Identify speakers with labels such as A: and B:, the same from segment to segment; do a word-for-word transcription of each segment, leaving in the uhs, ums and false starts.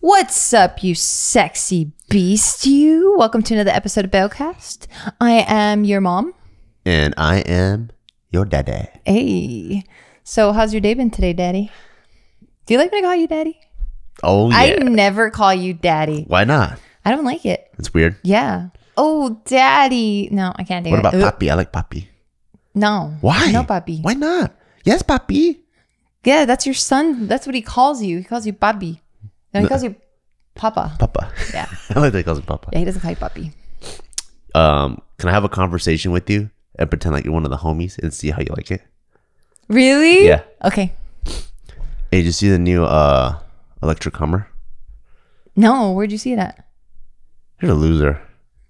A: What's up, you sexy beast, you? Welcome to another episode of Bellcast. I am your mom.
B: And I am your daddy.
A: Hey. So, how's your day been today, daddy? Do you like me to call you daddy?
B: Oh, yeah.
A: I never call you daddy.
B: Why not?
A: I don't like it.
B: It's weird.
A: Yeah. Oh, daddy. No, I can't do
B: What
A: it.
B: about
A: Ugh.
B: papi? I like papi.
A: No.
B: Why?
A: No, papi.
B: Why not? Yes, papi.
A: Yeah, that's your son. That's what he calls you. He calls you papi. No, he
B: No.
A: calls you papa.
B: Papa.
A: Yeah.
B: I like that he calls him papa.
A: Yeah, he doesn't call you papi.
B: Um, can I have a conversation with you and pretend like you're one of the homies and see how you like it?
A: Really?
B: Yeah.
A: Okay.
B: Hey, did you see the new uh electric Hummer?
A: No, where'd you see it at?
B: You're a loser.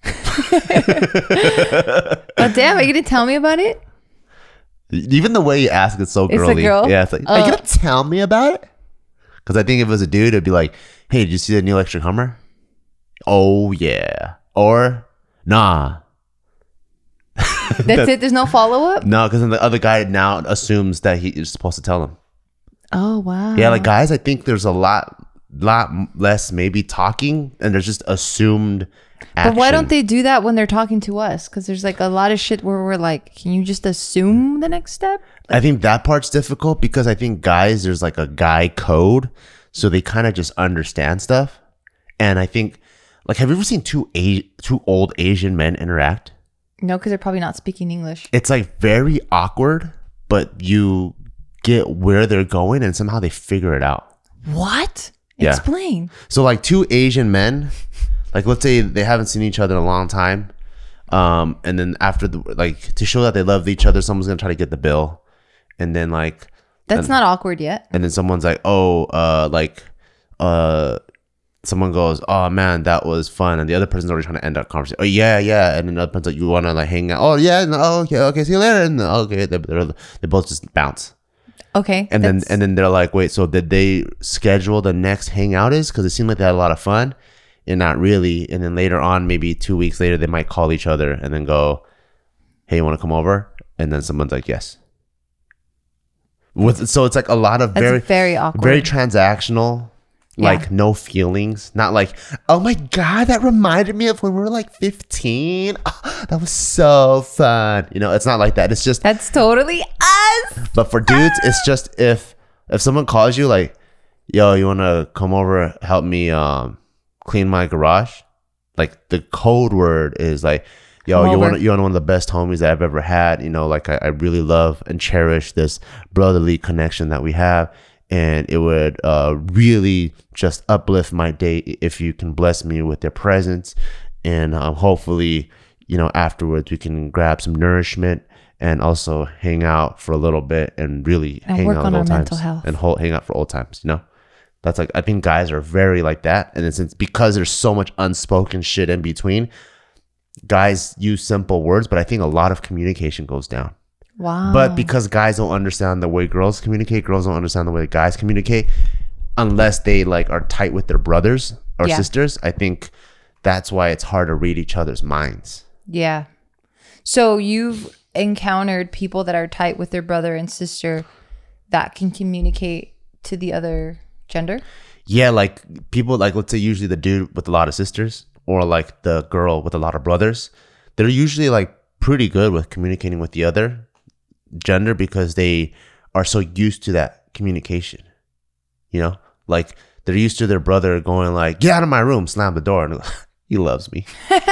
A: Oh, damn. Are you going to tell me about it?
B: Even the way you ask it's so
A: It's a
B: girly.
A: girl?
B: Yeah, it's like,
A: Oh.
B: are you gonna tell me about it? Because I think if it was a dude, it'd be like, hey, did you see the new electric Hummer? Oh yeah. Or nah.
A: That's it? There's no follow-up?
B: No, because then the other guy now assumes that he is supposed to tell him.
A: Oh, wow.
B: Yeah, like guys, I think there's a lot, lot less maybe talking, and there's just assumed action.
A: But why don't they do that when they're talking to us? Because there's like a lot of shit where we're like, can you just assume the next step?
B: I think that part's difficult because I think guys, there's like a guy code, so they kind of just understand stuff. And I think, like, have you ever seen two a- two old Asian men interact?
A: No, because they're probably not speaking English.
B: It's like very awkward, but you get where they're going, and somehow they figure it out.
A: What?
B: Yeah.
A: Explain.
B: So like two Asian men, like let's say they haven't seen each other in a long time, um, and then after the like to show that they love each other, someone's gonna try to get the bill, and then like
A: That's
B: and,
A: not awkward yet.
B: and then someone's like, oh, uh, like, uh, someone goes, oh man, that was fun, and the other person's already trying to end that conversation. Oh yeah, yeah, and then the other person's like, you want to like hang out? Oh yeah, no, oh, okay, okay, see you later, and okay, they they both just bounce.
A: Okay.
B: And then
A: that's-
B: and then they're like, wait, so did they schedule the next hangout is? Because it seemed like they had a lot of fun and not really. And then later on, maybe two weeks later, they might call each other and then go, hey, you want to come over? And then someone's like, yes. With So it's like a lot of
A: that's
B: very,
A: very awkward.
B: very transactional, like
A: Yeah.
B: no feelings. Not like, oh my God, that reminded me of when we were like fifteen. Oh, that was so fun. You know, it's not like that. It's just,
A: That's totally us.
B: but for dudes, it's just if if someone calls you like, yo, you want to come over, help me um clean my garage? Like the code word is like, yo,
A: Come
B: you're
A: over.
B: one, you're one of the best homies that I've ever had. You know, like I, I really love and cherish this brotherly connection that we have. And it would uh, really just uplift my day if you can bless me with your presence. And um, hopefully, you know, afterwards we can grab some nourishment and also hang out for a little bit and really
A: And
B: hang
A: work
B: out
A: on
B: with
A: our
B: old
A: mental
B: times
A: health.
B: and hold, hang out for old times. You know, that's like I think guys are very like that, and it's, it's because there's so much unspoken shit in between. Guys use simple words, but I think a lot of communication goes down.
A: Wow.
B: But because guys don't understand the way girls communicate, girls don't understand the way guys communicate, unless they like are tight with their brothers or
A: Yeah.
B: sisters. I think that's why it's hard to read each other's minds.
A: Yeah. So you've encountered people that are tight with their brother and sister that can communicate to the other gender?
B: Yeah, like people like let's say usually the dude with a lot of sisters or like the girl with a lot of brothers, they're usually like pretty good with communicating with the other gender because they are so used to that communication. You know, like they're used to their brother going like, get out of my room, slam the door, and they're like, he loves me.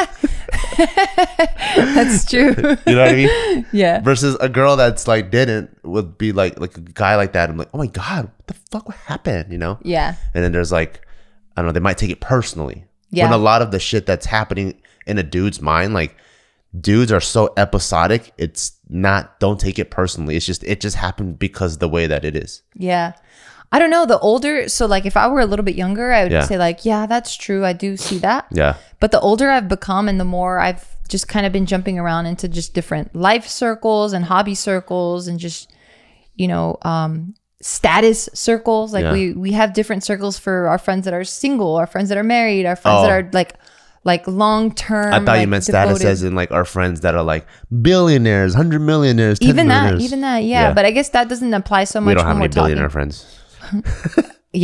A: That's true.
B: You know what I mean?
A: Yeah.
B: Versus a girl that's like didn't would be like like a guy like that. I'm like, oh my God, what the fuck what happened? You know?
A: Yeah.
B: And then there's like, I don't know, they might take it personally.
A: Yeah.
B: When a lot of the shit that's happening in a dude's mind, like dudes are so episodic, it's not, don't take it personally. It's just, it just happened because of the way that it is.
A: Yeah. I don't know. The older, so like if I were a little bit younger, I would
B: Yeah.
A: say like, yeah, that's true. I do see that.
B: Yeah.
A: But the older I've become and the more I've just kind of been jumping around into just different life circles and hobby circles and just, you know, um, status circles. Like
B: Yeah.
A: we, we have different circles for our friends that are single, our friends that are married, our friends
B: Oh.
A: that are like, like long term.
B: I thought
A: like,
B: you meant status
A: devoted.
B: as in like our friends that are like billionaires, hundred millionaires, ten
A: Even that,
B: millionaires.
A: even that. Yeah.
B: Yeah.
A: But I guess that doesn't apply so much
B: We don't
A: when
B: have
A: we're
B: any billionaire
A: talking
B: friends.
A: yet.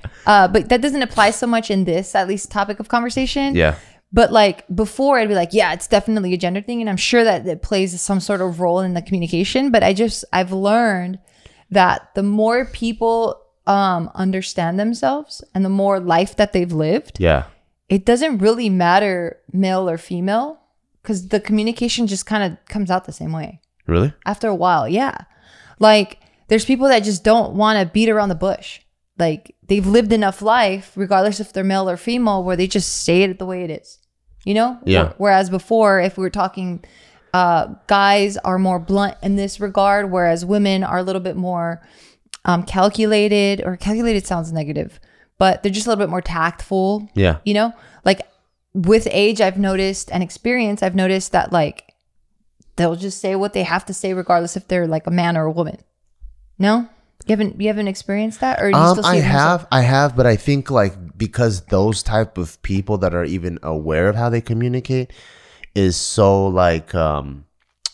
A: Uh, but that doesn't apply so much in this, at least, topic of conversation.
B: Yeah.
A: But like before, I'd be like, yeah, it's definitely a gender thing. And I'm sure that it plays some sort of role in the communication. But I just, I've learned that the more people um, understand themselves and the more life that they've lived,
B: Yeah.
A: it doesn't really matter male or female, because the communication just kind of comes out the same way
B: Really?
A: after a while. Yeah. Like there's people that just don't want to beat around the bush. Like they've lived enough life, regardless if they're male or female, where they just say it the way it is, you know?
B: Yeah.
A: Whereas before, if we were talking, uh, guys are more blunt in this regard, whereas women are a little bit more um, calculated, or calculated sounds negative, but they're just a little bit more tactful.
B: Yeah.
A: You know, like with age, I've noticed, and experience, I've noticed that like they'll just say what they have to say, regardless if they're like a man or a woman. No, you haven't you haven't experienced that, or do you
B: Um,
A: still see
B: I
A: it in yourself?
B: have, I have, but I think like because those type of people that are even aware of how they communicate is so like um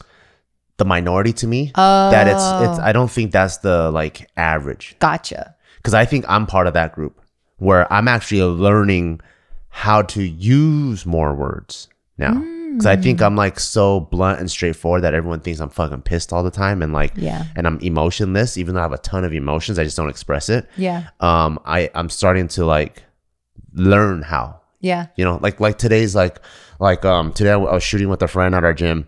B: the minority to me
A: Oh,
B: that it's it's. I don't think that's the like average,
A: gotcha.
B: because I think I'm part of that group where I'm actually learning how to use more words now. Because I think I'm like so blunt and straightforward that everyone thinks I'm fucking pissed all the time, and like,
A: Yeah.
B: and I'm emotionless, even though I have a ton of emotions. I just don't express it.
A: Yeah,
B: Um, I I'm starting to like learn how,
A: yeah.
B: you know, like like today's like like um today I was shooting with a friend at our gym,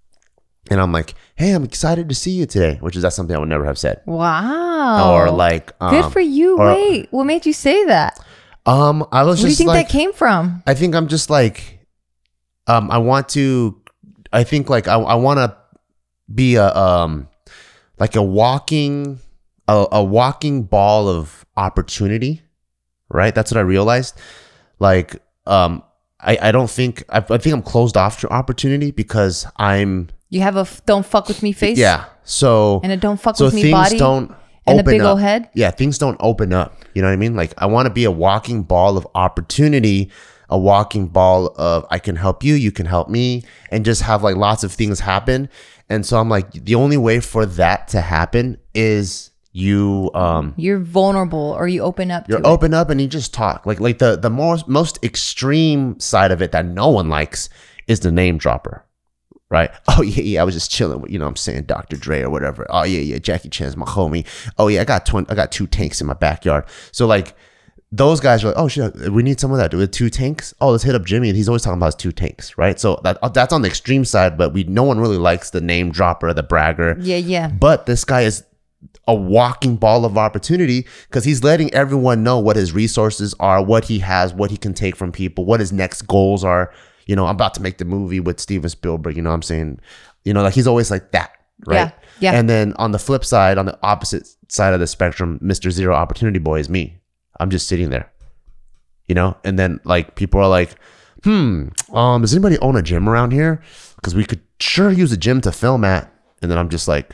B: and I'm like, hey, I'm excited to see you today, which is that's something I would never have said.
A: Wow.
B: Or like, um,
A: good for you.
B: or-
A: Wait, what made you say that?
B: Um, I was
A: Where do you
B: just
A: think
B: like,
A: that came from?
B: I think I'm just like, um, I want to, I think like I, I want to be a, um, like a walking, a, a walking ball of opportunity, right? That's what I realized. Like, um, I, I don't think, I, I think I'm closed off to opportunity because I'm,
A: You have a f- don't fuck with me face,
B: yeah. So,
A: and a don't fuck
B: so
A: with me
B: things
A: body,
B: don't
A: and a
B: open
A: big
B: up.
A: old head.
B: Yeah, things don't open up. You know what I mean? Like I want to be a walking ball of opportunity, a walking ball of I can help you, you can help me, and just have like lots of things happen. And so I'm like, the only way for that to happen is you um
A: You're vulnerable, or you open up.
B: you're
A: to
B: open up and you just talk. Like like the the most most extreme side of it that no one likes is the name dropper. Right? Oh yeah, yeah. I was just chilling with, you know what I'm saying, Doctor Dre or whatever. Oh yeah, yeah. Jackie Chan's my homie. Oh yeah, I got twenty I got two tanks in my backyard. So like those guys are like, oh shit, we need some of that. With two tanks? Oh, let's hit up Jimmy. And he's always talking about his two tanks, right? So that that's on the extreme side, but we no one really likes the name dropper, the bragger.
A: it. Yeah, yeah.
B: But this guy is a walking ball of opportunity because he's letting everyone know what his resources are, what he has, what he can take from people, what his next goals are. You know, I'm about to make the movie with Steven Spielberg. You know what I'm saying? You know, like he's always like that, right?
A: Yeah, yeah.
B: And then on the flip side, on the opposite side of the spectrum, Mister Zero Opportunity Boy is me. I'm just sitting there, you know? And then like people are like, hmm, um, does anybody own a gym around here? Because we could sure use a gym to film at. And then I'm just like,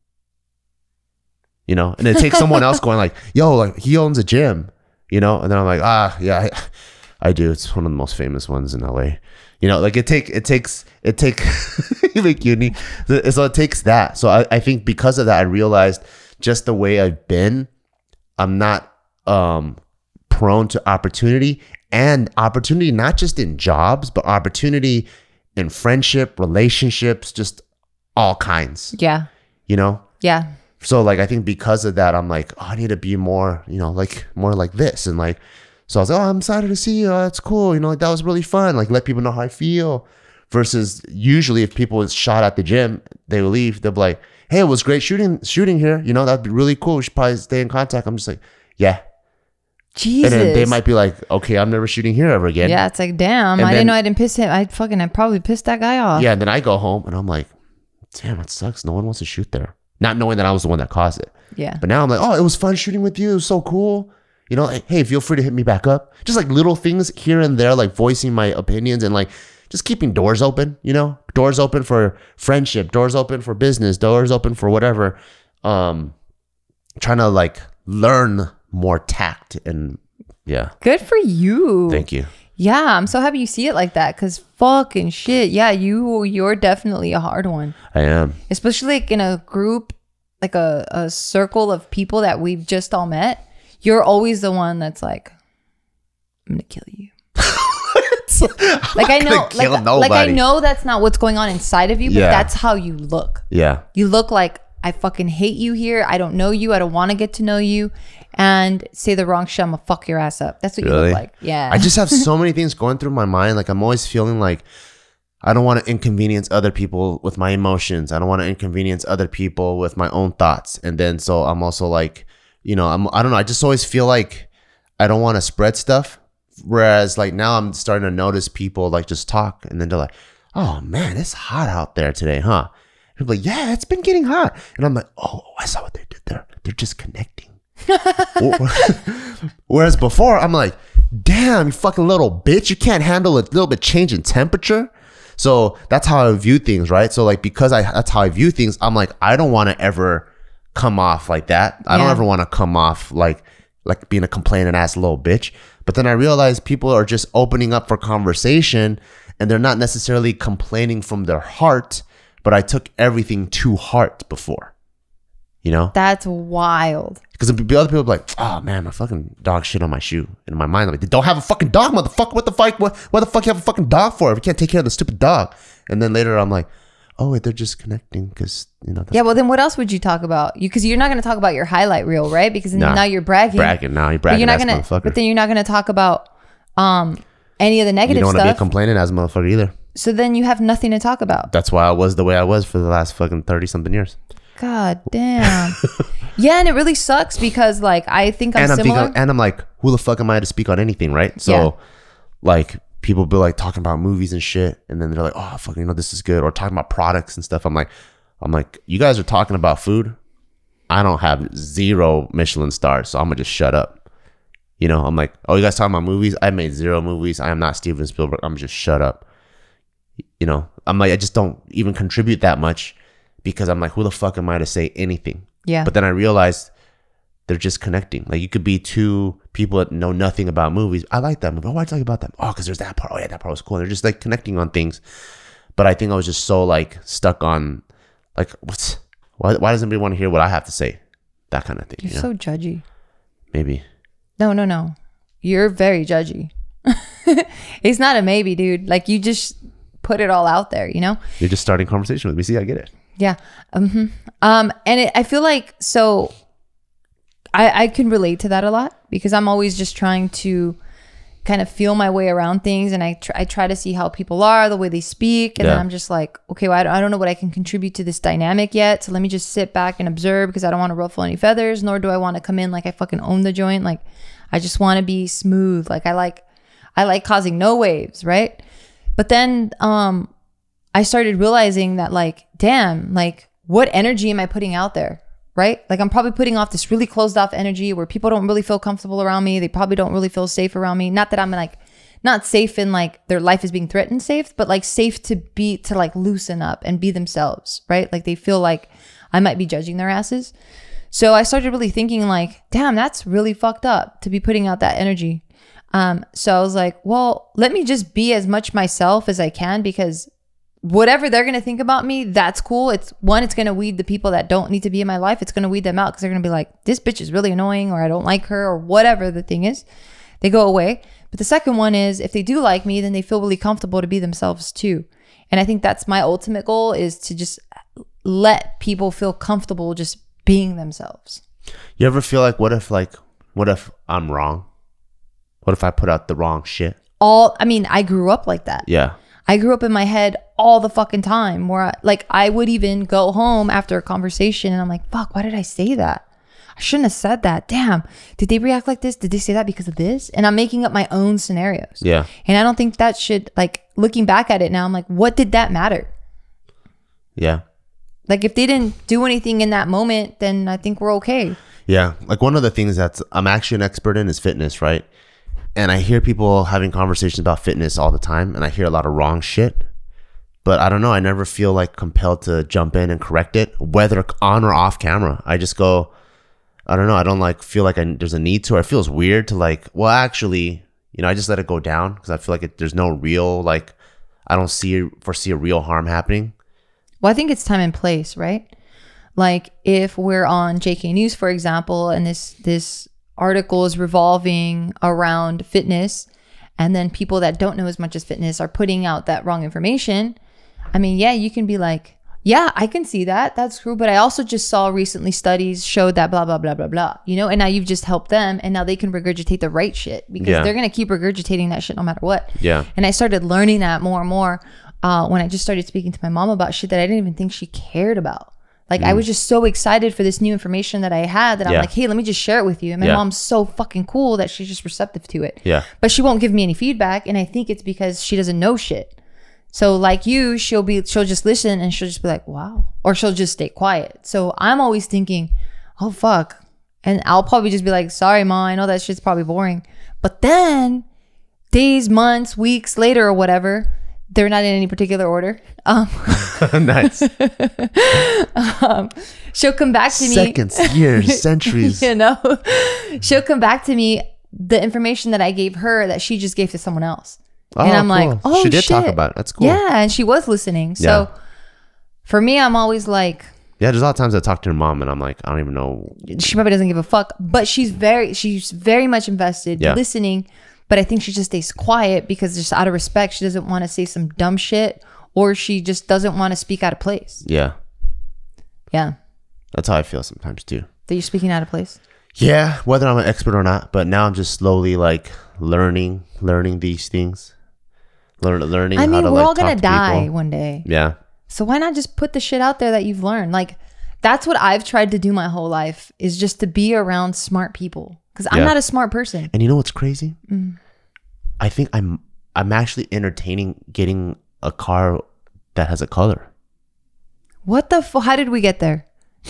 B: you know, and it takes someone else going like, yo, like he owns a gym, you know? And then I'm like, ah, yeah, I, I do. It's one of the most famous ones in L A. You know, like it take it takes it take you make uni. So it takes that. So I, I think because of that, I realized just the way I've been, I'm not um prone to opportunity, and opportunity not just in jobs, but opportunity in friendship, relationships, just all kinds.
A: Yeah,
B: You know?
A: yeah.
B: So like I think because of that, I'm like, oh, I need to be more, you know, like more like this. And like, so I was like, oh, I'm excited to see you. Oh, that's cool. You know, like that was really fun. Like let people know how I feel. Versus usually if people is shot at the gym, they will leave. They'll be like, hey, it was great shooting shooting here. You know, that'd be really cool. We should probably stay in contact. I'm just like, yeah.
A: Jesus.
B: And then they might be like, okay, I'm never shooting here ever again.
A: Yeah, it's like, damn.
B: And
A: I
B: then-
A: didn't know I didn't piss him. I fucking, I probably pissed that guy off.
B: Yeah. And then I go home and I'm like, damn, it sucks. No one wants to shoot there. Not knowing that I was the one that caused it.
A: Yeah.
B: But now I'm like, oh, it was fun shooting with you. It was so cool. You know, like, hey, feel free to hit me back up. Just like little things here and there, like voicing my opinions and like just keeping doors open, you know, doors open for friendship, doors open for business, doors open for whatever. Um, trying to like learn more tact and yeah.
A: Good for you.
B: Thank you.
A: Yeah, I'm so happy you see it like that, because fucking shit. Yeah, you, you're definitely a hard one.
B: I am.
A: Especially like in a group, like a, a circle of people that we've just all met. you're always the one that's like, I'm gonna kill you. Like I know, like, like I know that's not what's going on inside of you, but
B: Yeah.
A: that's how you look.
B: Yeah.
A: You look like, I fucking hate you here. I don't know you. I don't want to get to know you. And say the wrong shit, I'm gonna fuck your ass up. That's what you
B: Really?
A: look like. Yeah.
B: I just have so many things going through my mind. Like I'm always feeling like I don't want to inconvenience other people with my emotions. I don't want to inconvenience other people with my own thoughts. And then so I'm also like, you know, I'm I don't know. I just always feel like I don't want to spread stuff. Whereas like now I'm starting to notice people like just talk and then they're like, oh man, it's hot out there today, huh? And I'm like, yeah, it's been getting hot. And I'm like, oh, I saw what they did there. They're just connecting. Whereas before I'm like, damn, you fucking little bitch, you can't handle a little bit change in temperature. So that's how I view things, right? So like because I that's how I view things, I'm like, I don't want to ever come off like that. I
A: Yeah.
B: don't ever want to come off like like being a complaining ass little bitch. But then I realized people are just opening up for conversation and they're not necessarily complaining from their heart, but I took everything to heart before. You know?
A: That's wild.
B: Because the other people are like, oh man, my fucking dog shit on my shoe. And in my mind, I'm like, don't have a fucking dog, motherfucker. What the fuck? What, what the fuck you have a fucking dog for if you can't take care of the stupid dog? And then later I'm like, oh wait, they're just connecting because, you know. That's
A: Yeah, well then what else would you talk about? You Because you're not going to talk about your highlight reel, right? Because then
B: Nah.
A: now you're bragging.
B: bragging now. You're
A: But
B: bragging
A: you're not
B: ass
A: gonna,
B: motherfucker.
A: but then you're not going to talk about um, any of the
B: You
A: negative
B: don't want to be
A: stuff.
B: complaining as a motherfucker either.
A: So then you have nothing to talk about.
B: That's why I was the way I was for the last fucking thirty something years.
A: God damn. Yeah, and it really sucks because like I think I'm
B: and I'm
A: similar.
B: thinking, and I'm like, who the fuck am I to speak on anything, right? So,
A: Yeah.
B: like, people be like talking about movies and shit, and then they're like, oh, fucking, you know, this is good, or talking about products and stuff. I'm like, I'm like, you guys are talking about food. I don't have zero Michelin stars, so I'm gonna just shut up. You know, I'm like, oh, you guys talking about movies? I made zero movies. I am not Steven Spielberg. I'm just shut up. You know, I'm like, I just don't even contribute that much because I'm like, who the fuck am I to say anything?
A: Yeah.
B: But then I realized they're just connecting. Like you could be two people that know nothing about movies. I like that movie. Oh, why are you talking about that? Oh, because there's that part. Oh yeah, that part was cool. And they're just like connecting on things. But I think I was just so like stuck on like what's why why does anybody want to hear what I have to say? That kind of thing.
A: You're
B: you know?
A: so judgy.
B: Maybe.
A: No, no, no. You're very judgy. It's not a maybe, dude. Like you just put it all out there, you know?
B: You're just starting conversation with me. See, I get it.
A: Yeah. Um, um and it, I feel like so I I can relate to that a lot because I'm always just trying to kind of feel my way around things, and I try, I try to see how people are, the way they speak, and
B: Yeah.
A: then I'm just like, okay, well, I don't, I don't know what I can contribute to this dynamic yet, so let me just sit back and observe because I don't want to ruffle any feathers, nor do I want to come in like I fucking own the joint. Like I just want to be smooth. Like I like I like causing no waves, right? But then um I started realizing that like, damn, like what energy am I putting out there? Right? Like I'm probably putting off this really closed off energy where people don't really feel comfortable around me. They probably don't really feel safe around me. Not that I'm like, not safe in like their life is being threatened safe, but like safe to be, to like loosen up and be themselves, right? Like they feel like I might be judging their asses. So I started really thinking like, damn, that's really fucked up to be putting out that energy. Um, so I was like, well, let me just be as much myself as I can because whatever they're going to think about me, that's cool. It's one, it's going to weed the people that don't need to be in my life. It's going to weed them out because they're going to be like, this bitch is really annoying, or I don't like her, or whatever the thing is. They go away. But the second one is if they do like me, then they feel really comfortable to be themselves too. And I think that's my ultimate goal, is to just let people feel comfortable just being themselves.
B: You ever feel like, what if like, what if I'm wrong? What if I put out the wrong shit?
A: All, I mean, I grew up like that.
B: Yeah.
A: I grew up in my head all the fucking time where I, like I would even go home after a conversation and I'm like, fuck, why did I say that? I shouldn't have said that. Damn. Did they react like this? Did they say that because of this? And I'm making up my own scenarios.
B: Yeah.
A: And I don't think that should, like, looking back at it now, I'm like, what did that matter?
B: Yeah.
A: Like if they didn't do anything in that moment, then I think we're okay.
B: Yeah. Like one of the things that I'm actually an expert in is fitness, right? And I hear people having conversations about fitness all the time, and I hear a lot of wrong shit. But I don't know. I never feel like compelled to jump in and correct it, whether on or off camera. I just go, I don't know. I don't like feel like I, there's a need to, or it feels weird to like, well, actually, you know, I just let it go down because I feel like it, there's no real, like, I don't see, foresee a real harm happening.
A: Well, I think it's time and place, right? Like if we're on J K News, for example, and this, this, articles revolving around fitness, and then people that don't know as much as fitness are putting out that wrong information. I mean, yeah, you can be like, yeah, I can see that. That's true. But I also just saw recently studies showed that blah, blah, blah, blah, blah, you know, and now you've just helped them and now they can regurgitate the right shit because
B: Yeah.
A: they're going to keep regurgitating that shit no matter what.
B: Yeah.
A: And I started learning that more and more uh, when I just started speaking to my mom about shit that I didn't even think she cared about. Like, mm. I was just so excited for this new information that I had that I'm
B: Yeah.
A: like, hey, let me just share it with you. And my
B: Yeah.
A: mom's so fucking cool that she's just receptive to it.
B: Yeah.
A: But she won't give me any feedback. And I think it's because she doesn't know shit. So like you, she'll be, she'll just listen and she'll just be like, wow. Or she'll just stay quiet. So I'm always thinking, oh, fuck. And I'll probably just be like, sorry, Ma, I know that shit's probably boring. But then days, months, weeks later or whatever, they're not in any particular order. Um,
B: Nice.
A: um, she'll come back to me.
B: Seconds, years, centuries.
A: You know, she'll come back to me the information that I gave her that she just gave to someone else.
B: Oh,
A: and I'm
B: cool.
A: like, oh,
B: she did
A: shit.
B: talk about it. That's cool.
A: Yeah, and she was listening. So
B: Yeah.
A: for me, I'm always like,
B: Yeah, there's a lot of times I talk to her mom and I'm like, I don't even know.
A: she probably doesn't give a fuck, but she's very, she's very much invested,
B: Yeah.
A: listening. But I think she just stays quiet because just out of respect, she doesn't want to say some dumb shit, or she just doesn't want to speak out of place.
B: Yeah.
A: Yeah,
B: That's how I feel sometimes too.
A: that you're speaking out of place.
B: Yeah, whether I'm an expert or not, but now I'm just slowly like learning, learning these things. Learn, learning
A: I
B: how
A: mean,
B: to
A: we're
B: like
A: all gonna
B: talk to
A: die
B: people.
A: one day.
B: Yeah.
A: So why not just put the shit out there that you've learned? Like, that's what I've tried to do my whole life, is just to be around smart people. Because I'm
B: Yeah.
A: not a smart person.
B: And you know what's crazy?
A: Mm.
B: I think I'm I'm actually entertaining getting a car that has a color.
A: What the fuck? How did we get there?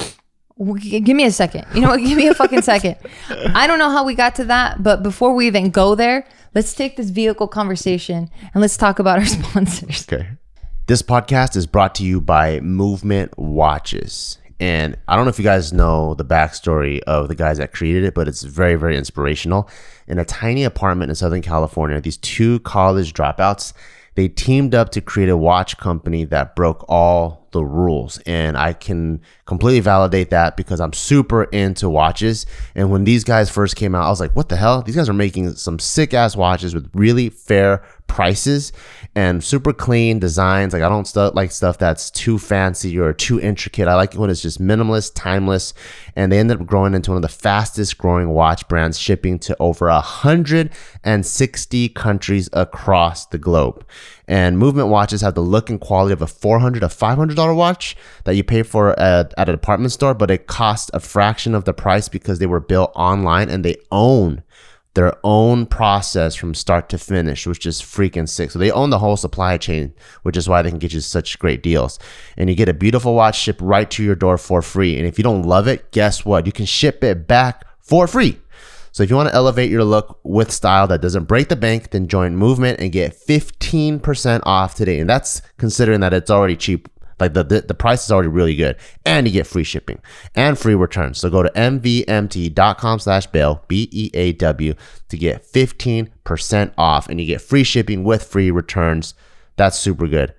A: W- Give me a second. You know what? Give me a fucking second. I don't know how we got to that, but before we even go there, let's take this vehicle conversation and let's talk about our sponsors.
B: Okay. This podcast is brought to you by Movement Watches. And I don't know if you guys know the backstory of the guys that created it, but it's very, very inspirational. In a tiny apartment in Southern California, these two college dropouts, they teamed up to create a watch company that broke all the rules. And I can completely validate that because I'm super into watches. And when these guys first came out, I was like, what the hell? These guys are making some sick ass watches with really fair prices and super clean designs. Like, I don't stu- like stuff that's too fancy or too intricate. I like it when it's just minimalist, timeless. And they ended up growing into one of the fastest growing watch brands, shipping to over one hundred sixty countries across the globe. And Movement watches have the look and quality of a four hundred dollars, a five hundred dollars watch that you pay for at, at a department store, but it costs a fraction of the price because they were built online and they own their own process from start to finish, which is freaking sick. So they own the whole supply chain, which is why they can get you such great deals. And you get a beautiful watch shipped right to your door for free. And if you don't love it, guess what? You can ship it back for free. So if you want to elevate your look with style that doesn't break the bank, then join Movement and get fifteen percent off today. And that's considering that it's already cheap. Like the, the, the price is already really good. And you get free shipping and free returns. So go to mvmt.com slash bail, B E A W, to get fifteen percent off. And you get free shipping with free returns. That's super good.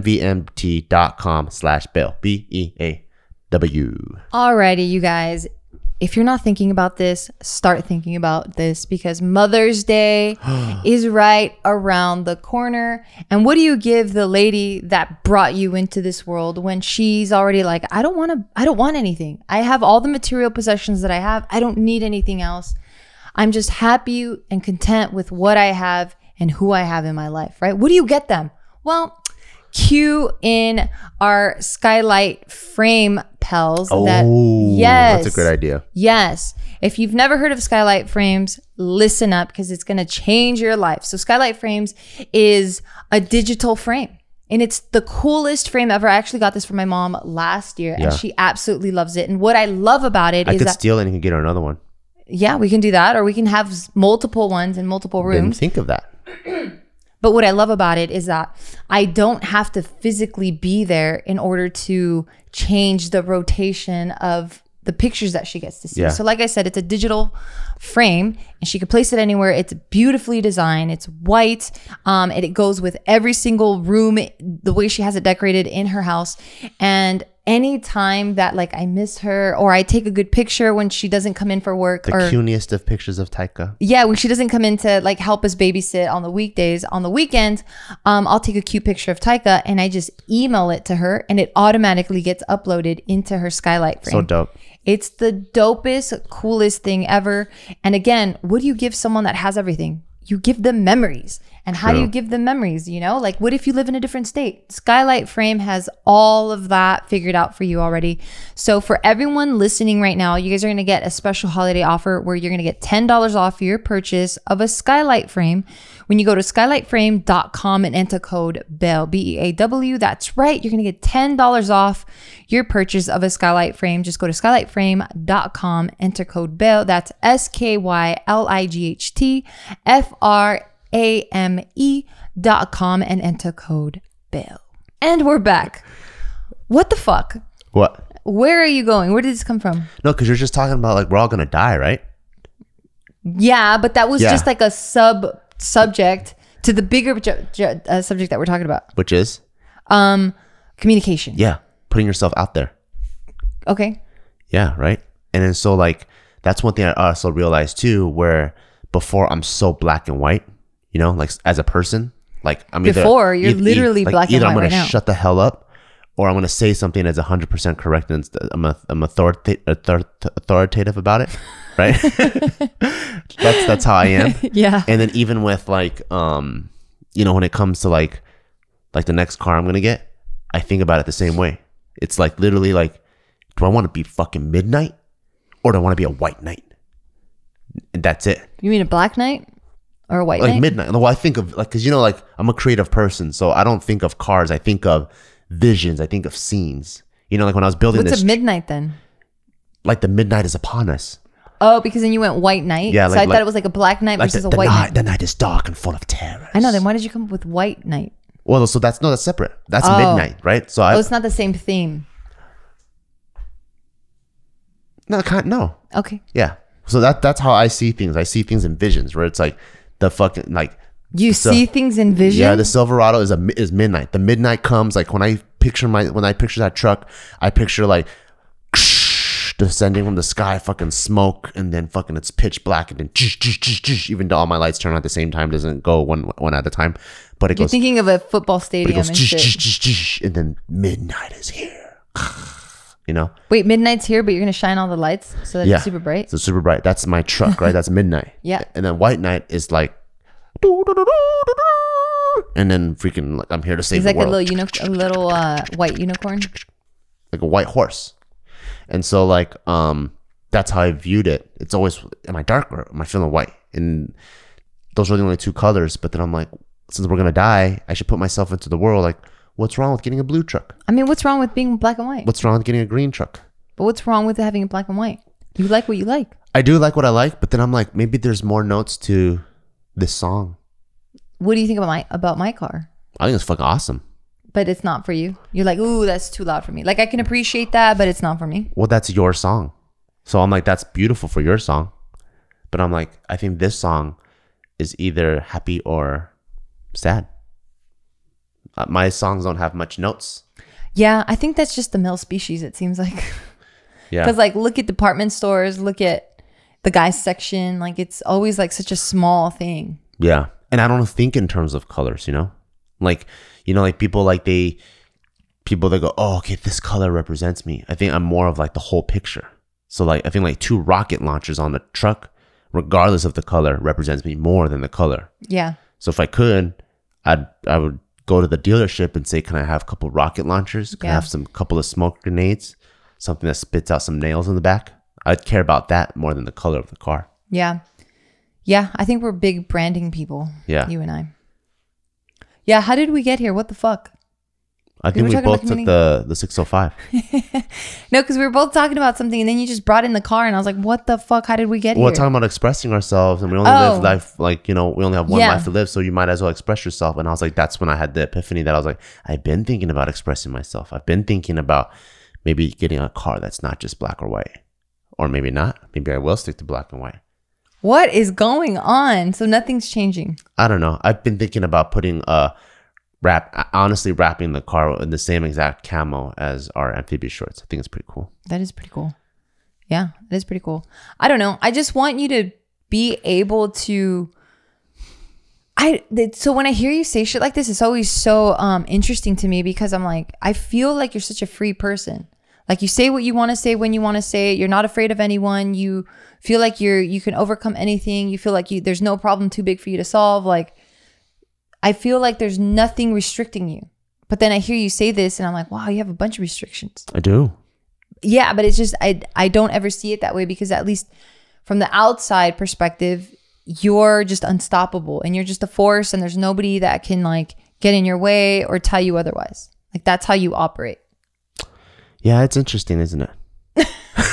B: mvmt.com slash bail, B E A W.
A: Alrighty, you guys. If you're not thinking about this, start thinking about this, because Mother's Day is right around the corner. And what do you give the lady that brought you into this world when she's already like, I don't want to, I don't want anything. I have all the material possessions that I have. I don't need anything else. I'm just happy and content with what I have and who I have in my life, right? What do you get them? Well, cue in our skylight frame pels.
B: Oh,
A: that, yes,
B: that's a great idea.
A: Yes. If you've never heard of skylight frames, listen up, because it's going to change your life. So skylight frames is a digital frame. And it's the coolest frame ever. I actually got this from my mom last year,
B: Yeah.
A: and she absolutely loves it. And what I love about it
B: I
A: is
B: could
A: that,
B: steal it and you can get her another one.
A: yeah, we can do that, or we can have s- multiple ones in multiple
B: Didn't
A: rooms.
B: think of that.
A: But what I love about it is that I don't have to physically be there in order to change the rotation of the pictures that she gets to see.
B: Yeah.
A: So like I said, it's a digital frame and she can place it anywhere. It's beautifully designed. It's white. Um, and it goes with every single room, the way she has it decorated in her house. And anytime that like I miss her or I take a good picture when she doesn't come in for work,
B: The
A: or
B: cutest of pictures of Taika.
A: yeah, when she doesn't come in to like help us babysit on the weekdays, on the weekends, um, I'll take a cute picture of Taika and I just email it to her and it automatically gets uploaded into her skylight frame.
B: So dope.
A: It's the dopest, coolest thing ever. And again, what do you give someone that has everything? You give them memories. And how do you give them memories? You know, like what if you live in a different state? Skylight Frame has all of that figured out for you already. So for everyone listening right now, you guys are going to get a special holiday offer where you're going to get ten dollars off your purchase of a Skylight Frame when you go to skylight frame dot com and enter code B E A W, B E A W. That's right. You're going to get ten dollars off your purchase of a Skylight Frame. Just go to skylight frame dot com, enter code B E A W. That's S K Y L I G H T F R A M E dot com and enter code B E A W. And we're back. What the fuck?
B: What?
A: Where are you going? Where did this come from?
B: No, because you're just talking about like we're all gonna die, right?
A: Yeah, but that was
B: Yeah.
A: just like a sub subject to the bigger ju- ju- uh, subject that we're talking about.
B: Which is,
A: Um, communication.
B: yeah, putting yourself out there.
A: Okay.
B: Yeah, right. And then so like that's one thing I also realized too, where before I'm so black and white, you know, like as a person, like I'm either
A: Before, you're
B: eith-
A: literally
B: like,
A: black and
B: either
A: white
B: I'm gonna
A: right now.
B: shut the hell up, or I'm gonna say something that's one hundred percent correct and it's- I'm a, I'm authorita- author- authoritative about it, right? that's that's how I am.
A: Yeah.
B: And then even with like, um, you know, when it comes to like, like the next car I'm gonna get, I think about it the same way. It's like literally like, do I want to be fucking midnight, or do I want to be a white knight? And that's it.
A: You mean a black knight or a white
B: Like
A: knight?
B: midnight. Well, I think of like, cause you know, like I'm a creative person, so I don't think of cars. I think of visions. I think of scenes. You know, like when I was building
A: What's
B: this,
A: a midnight then?
B: like the midnight is upon us.
A: Oh, because then you went white knight.
B: Yeah,
A: So
B: like-
A: I thought
B: like-
A: it was like a black knight
B: Like
A: versus
B: the,
A: a
B: the
A: white
B: night,
A: knight.
B: the night is dark and full of terror.
A: I know. Then why did you come up with white knight?
B: Well, so that's no, that's separate. That's
A: Oh.
B: midnight, right? So I
A: Oh, it's not the same theme.
B: no, I can't no.
A: Okay.
B: Yeah. So that that's how I see things. I see things in visions where it's like the fucking like
A: You
B: So-
A: see things in vision?
B: yeah, the Silverado is a mi- is midnight. The midnight comes like when I picture my when I picture that truck, I picture like descending from the sky, fucking smoke, and then fucking it's pitch black, and then even though all my lights turn on at the same time, doesn't go one one at a time, but it
A: You're
B: goes,
A: thinking of a football
B: but it
A: stadium
B: goes,
A: and shit.
B: and then midnight is here. You know,
A: Wait, midnight's here, but you're going to shine all the lights so that
B: yeah,
A: it's super bright?
B: So super bright. That's my truck, right? That's midnight.
A: Yeah.
B: And then white night is like, and then freaking like I'm here to save
A: It's
B: the
A: like a
B: world.
A: little, uni- a little uh, white unicorn.
B: Like a white horse. And so like um that's how I viewed it. It's always, am I dark or am I feeling white? And those are the only two colors. But then I'm like, since we're gonna die, I should put myself into the world. Like, what's wrong with getting a blue truck?
A: I mean, what's wrong with being black and white?
B: What's wrong with getting a green truck?
A: But what's wrong with having it black and white? You like what you like.
B: I do like what I like, but then I'm like, maybe there's more notes to this song.
A: What do you think about my about my car?
B: I think it's fucking awesome.
A: But it's not for you. You're like, ooh, that's too loud for me. Like I can appreciate that, but it's not for me.
B: Well, that's your song. So I'm like, that's beautiful for your song. But I'm like, I think this song is either happy or sad. Uh, my songs don't have much notes.
A: Yeah, I think that's just the male species, it seems like.
B: Yeah.
A: Because like look at department stores, look at the guys section. Like it's always like such a small thing.
B: Yeah. And I don't think in terms of colors, you know? Like, you know, like people like they, people that go, oh, okay, this color represents me. I think I'm more of like the whole picture. So like, I think like two rocket launchers on the truck, regardless of the color, represents me more than the color.
A: Yeah.
B: So if I could, I'd, I would go to the dealership and say, can I have a couple rocket launchers? Can I
A: Yeah.
B: have some couple of smoke grenades? Something that spits out some nails in the back? I'd care about that more than the color of the car.
A: Yeah. Yeah. I think we're big branding people.
B: Yeah.
A: You and I. Yeah. How did we get here? What the fuck?
B: I
A: were
B: think we
A: talking about
B: both took
A: communi-
B: the, the six oh five.
A: No, because we were both talking about something and then you just brought in the car and I was like, what the fuck? How did we get
B: Well,
A: here?
B: we're talking about expressing ourselves, and we only
A: Oh.
B: live life like, you know, we only have one
A: Yeah.
B: life to live, so you might as well express yourself. And I was like, that's when I had the epiphany that I was like, I've been thinking about expressing myself. I've been thinking about maybe getting a car that's not just black or white, or maybe not. Maybe I will stick to black and white.
A: What is going on? So nothing's changing.
B: I don't know. I've been thinking about putting uh wrap honestly wrapping the car in the same exact camo as our amphibious shorts. I think it's pretty cool.
A: That is pretty cool. Yeah, that is pretty cool. I don't know. I just want you to be able to. I so when I hear you say shit like this, it's always so um interesting to me because I'm like, I feel like you're such a free person. Like you say what you want to say when you want to say it. You're not afraid of anyone. You feel like you're you can overcome anything. You feel like you there's no problem too big for you to solve. Like I feel like there's nothing restricting you. But then I hear you say this and I'm like, wow, you have a bunch of restrictions.
B: I do.
A: Yeah, but it's just I I don't ever see it that way because at least from the outside perspective, you're just unstoppable and you're just a force and there's nobody that can like get in your way or tell you otherwise. Like that's how you operate.
B: Yeah, it's interesting, isn't it?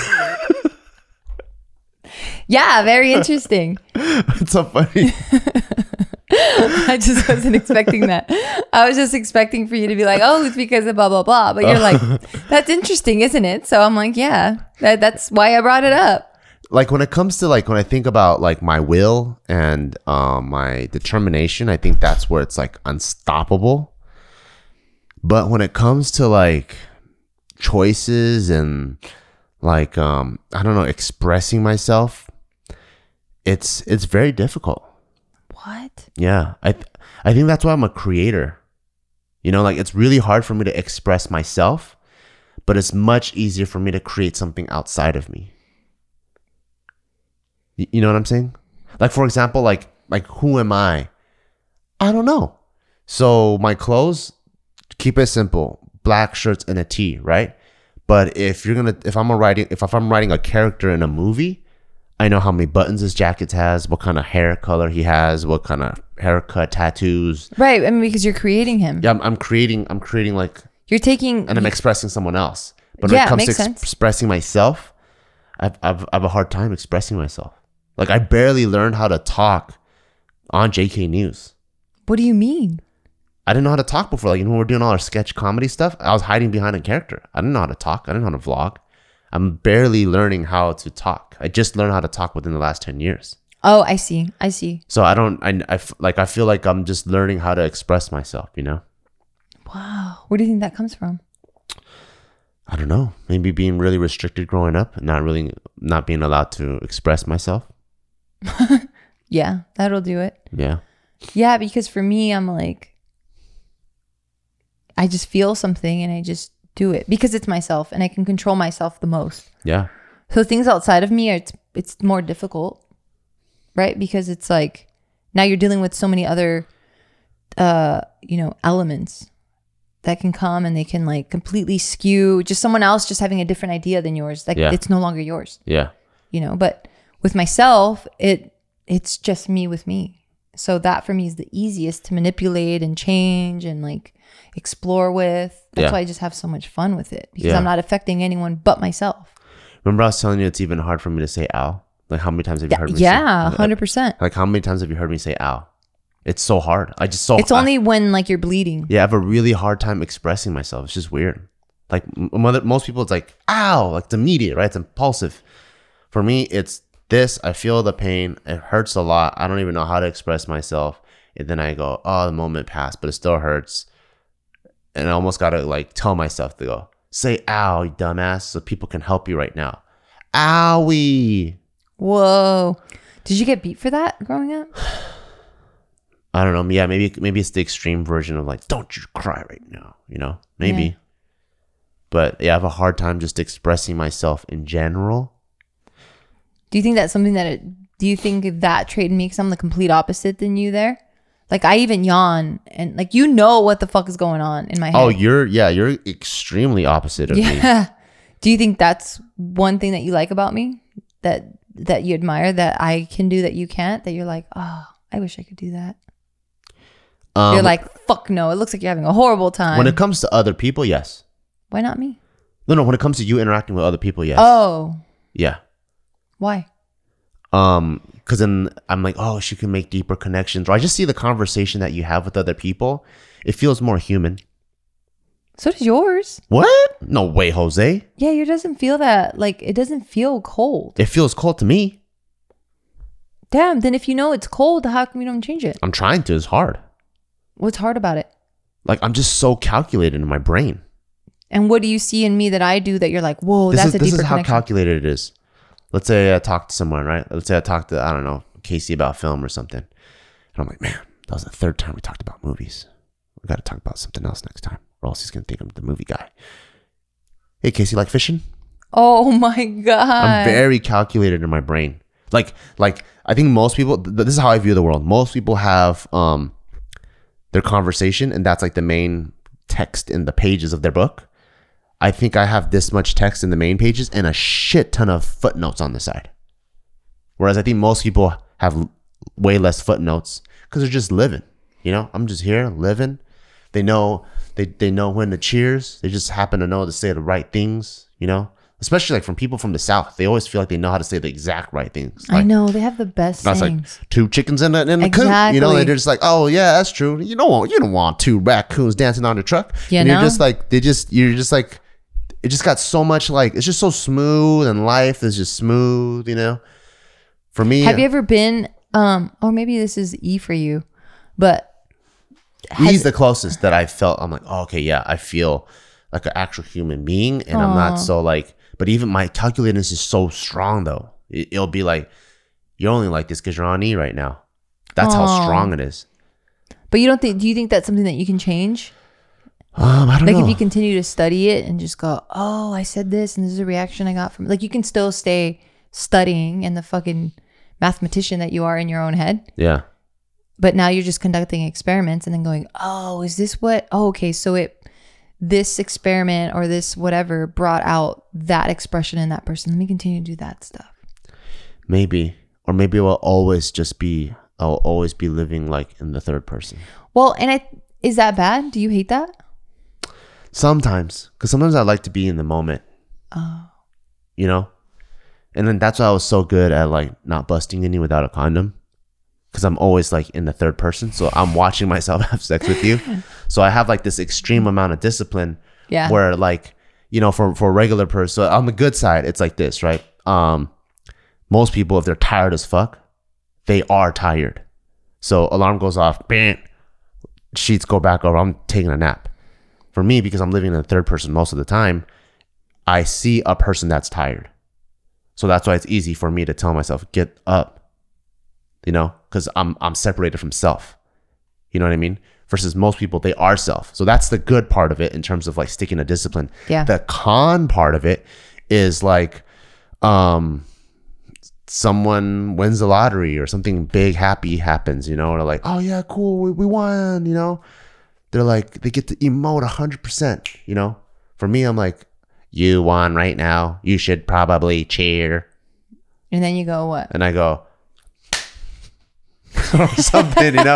A: Yeah, very interesting.
B: It's so funny.
A: I just wasn't expecting that. I was just expecting for you to be like, oh, it's because of blah, blah, blah. But you're like, that's interesting, isn't it? So I'm like, yeah, that, that's why I brought it up.
B: Like when it comes to like, when I think about like my will and um, my determination, I think that's where it's like unstoppable. But when it comes to like choices and like, um, I don't know, expressing myself, it's, it's very difficult.
A: What?
B: Yeah. I, th- I think that's why I'm a creator. You know, like it's really hard for me to express myself, but it's much easier for me to create something outside of me. Y- you know what I'm saying? Like, for example, like, like who am I? I don't know. So my clothes, keep it simple, black shirts and a tee, right? But if you're going to, if I'm a writing, if, if I'm writing a character in a movie, I know how many buttons his jacket has, what kind of hair color he has, what kind of haircut, tattoos.
A: Right. I mean, because you're creating him.
B: Yeah, I'm, I'm creating, I'm creating like,
A: you're taking,
B: and I'm expressing someone else. But
A: yeah,
B: when it comes to
A: makes
B: ex-
A: sense.
B: expressing myself, I've, I've, I have a hard time expressing myself. Like I barely learned how to talk on J K News.
A: What do you mean?
B: I didn't know how to talk before. Like, you know, when we're doing all our sketch comedy stuff, I was hiding behind a character. I didn't know how to talk. I didn't know how to vlog. I'm barely learning how to talk. I just learned how to talk within the last ten years.
A: Oh, I see. I see.
B: So I don't, I, I, f- like, I feel like I'm just learning how to express myself, you know?
A: Wow. Where do you think that comes from?
B: I don't know. Maybe being really restricted growing up and not really, not being allowed to express myself.
A: Yeah, that'll do it.
B: Yeah.
A: Yeah, because for me, I'm like, I just feel something and I just do it because it's myself and I can control myself the most.
B: Yeah.
A: So things outside of me, it's it's more difficult, right? Because it's like now you're dealing with so many other, uh, you know, elements that can come and they can like completely skew just someone else just having a different idea than yours. Like
B: Yeah.
A: it's no longer yours,
B: Yeah.
A: you know. But with myself, it it's just me with me. So that for me is the easiest to manipulate and change and like explore with. That's
B: Yeah.
A: why I just have so much fun with it because
B: Yeah.
A: I'm not affecting anyone but myself.
B: Remember I was telling you it's even hard for me to say ow? Like how many times have you
A: Yeah,
B: heard me
A: yeah,
B: say
A: one hundred percent.
B: Like how many times have you heard me say ow? It's so hard. I just so
A: It's
B: I-
A: only when like you're bleeding.
B: yeah, I have a really hard time expressing myself. It's just weird. Like m- mother, most people, it's like ow, like it's immediate, right? It's impulsive. For me, it's this. I feel the pain. It hurts a lot. I don't even know how to express myself. And then I go, oh, the moment passed, but it still hurts. And I almost gotta like tell myself to go, say ow, you dumbass, so people can help you right now. Owie.
A: Whoa. Did you get beat for that growing up?
B: I don't know. Yeah, maybe maybe it's the extreme version of like, don't you cry right now, you know? Maybe.
A: Yeah.
B: But yeah, I have a hard time just expressing myself in general.
A: Do you think that's something that it, do you think that trait in me, because I'm the complete opposite than you there? Like I even yawn and like, you know what the fuck is going on in my head.
B: Oh, you're, yeah, you're extremely opposite of me.
A: yeah. Do you think that's one thing that you like about me that, that you admire that I can do that you can't, that you're like, oh, I wish I could do that.
B: Um,
A: You're like, fuck no, it looks like you're having a horrible time.
B: when it comes to other people, yes.
A: Why not me?
B: No, no, when it comes to you interacting with other people, yes.
A: Oh,
B: Yeah.
A: why?
B: Um, because then I'm like, oh, she can make deeper connections. Or I just see the conversation that you have with other people. It feels more human.
A: So does yours.
B: What? No way, Jose.
A: Yeah, yours doesn't feel that, like, it doesn't feel cold.
B: It feels cold to me.
A: Damn, then if you know it's cold, how come you don't change it?
B: I'm trying to. It's hard.
A: What's hard about it?
B: Like I'm just so calculated in my brain.
A: And what do you see in me that I do that you're like, whoa,
B: This
A: that's
B: is
A: a
B: this
A: deeper
B: is how
A: connection?
B: calculated it is. Let's say I talked to someone, right? Let's say I talked to, I don't know, Casey about film or something. And I'm like, man, that was the third time we talked about movies. We got to talk about something else next time, or else he's going to think I'm the movie guy. Hey, Casey, like fishing?
A: Oh my God.
B: I'm very calculated in my brain. Like, like I think most people, th- this is how I view the world. Most people have um, their conversation, and that's like the main text in the pages of their book. I think I have this much text in the main pages and a shit ton of footnotes on the side. Whereas I think most people have way less footnotes because they're just living. You know, I'm just here living. They know they, they know when to cheers. They just happen to know to say the right things, you know, especially like from people from the South. They always feel like they know how to say the exact right things. Like,
A: I know. They have the best
B: that's
A: sayings.
B: like two chickens in a, in a coop. You know, and they're just like, oh yeah, that's true. You don't want you don't want two raccoons dancing on the truck.
A: You
B: and
A: know?
B: You're just like they just you're just like it just got so much like it's just so smooth and life is just smooth. You know, for me,
A: Have you ever been, um, or maybe this is E for you, but
B: he's the closest that I felt. I'm like, oh, okay, yeah, I feel like an actual human being, and Aww. I'm not so like. But even my calculatedness is so strong, though. It, it'll be like you're only like this because you're on E right now. That's
A: Aww.
B: how strong it is.
A: But you don't think? Do you think that's something that you can change?
B: Um, I don't
A: like
B: know.
A: if you continue to study it and just go, oh, I said this, and this is a reaction I got from. Like you can still stay studying and the fucking mathematician that you are in your own head.
B: Yeah.
A: But now you're just conducting experiments and then going, oh, is this what? Oh, okay. So it, this experiment or this whatever brought out that expression in that person. Let me continue to do that stuff.
B: Maybe, or maybe we'll always just be, I'll always be living like in the third person.
A: Well, and I, is that bad? Do you hate that?
B: Sometimes, because sometimes I like to be in the moment.
A: Oh.
B: You know? And then that's why I was so good at like not busting any without a condom. Because I'm always like in the third person. So I'm watching myself have sex with you. So I have like this extreme amount of discipline.
A: Yeah.
B: Where like, you know, for, for a regular person, so on the good side, it's like this, right? Um, most people, if they're tired as fuck, they are tired. So alarm goes off, bam, sheets go back over, I'm taking a nap. For me, because I'm living in the third person most of the time, I see a person that's tired. So that's why it's easy for me to tell myself, get up, you know, because I'm I'm separated from self. You know what I mean? Versus most people, they are self. So that's the good part of it in terms of like sticking to discipline.
A: Yeah.
B: The con part of it is like um, someone wins the lottery or something big, happy happens, you know, or like, oh yeah, cool, we, we won, you know. They're like, they get to emote one hundred percent, you know. For me, I'm like, you won right now. You should probably cheer.
A: And then you go, what?
B: And I go, or something, you know.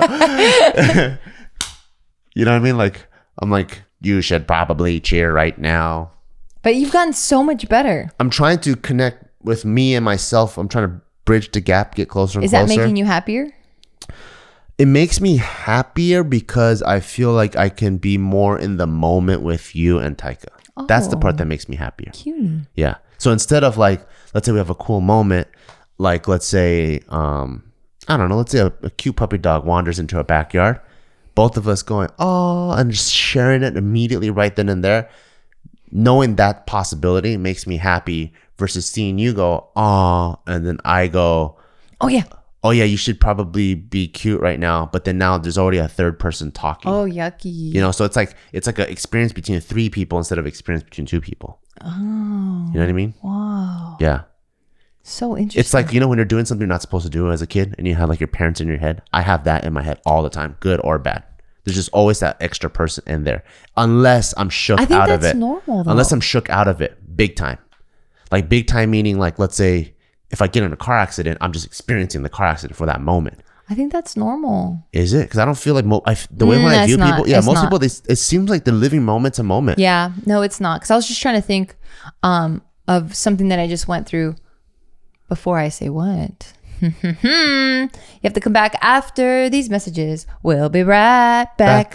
B: You know what I mean? Like, I'm like, you should probably cheer right now.
A: But you've gotten so much better.
B: I'm trying to connect with me and myself. I'm trying to bridge the gap, get closer and
A: Is
B: closer.
A: that making you happier?
B: It makes me happier because I feel like I can be more in the moment with you and Taika. Oh, that's the part that makes me happier.
A: Cute.
B: Yeah. So instead of like, let's say we have a cool moment, like let's say, um, I don't know, let's say a, a cute puppy dog wanders into our backyard. Both of us going, oh, and just sharing it immediately right then and there. Knowing that possibility makes me happy versus seeing you go, oh, and then I go,
A: oh yeah.
B: Oh yeah, you should probably be cute right now, but then now there's already a third person talking.
A: Oh, yucky.
B: You know, so it's like it's like an experience between three people instead of experience between two people.
A: Oh.
B: You know what I mean?
A: Wow.
B: Yeah.
A: So interesting.
B: It's like, you know, when you're doing something you're not supposed to do as a kid and you have like your parents in your head. I have that in my head all the time, good or bad. There's just always that extra person in there. Unless I'm shook
A: I think
B: out of
A: that's
B: it.
A: normal, though.
B: Unless I'm shook out of it big time. Like big time meaning like, let's say, if I get in a car accident, I'm just experiencing the car accident for that moment.
A: I think that's normal.
B: Is it? Because I don't feel like mo- I, the way
A: Mm,
B: when I
A: it's
B: view
A: not.
B: people, yeah,
A: It's
B: most
A: not.
B: people, they, it seems like they're living moment to moment.
A: Yeah. No, it's not. Because I was just trying to think um, of something that I just went through before I say what. You have to come back after these messages. We'll be right back.
B: Back.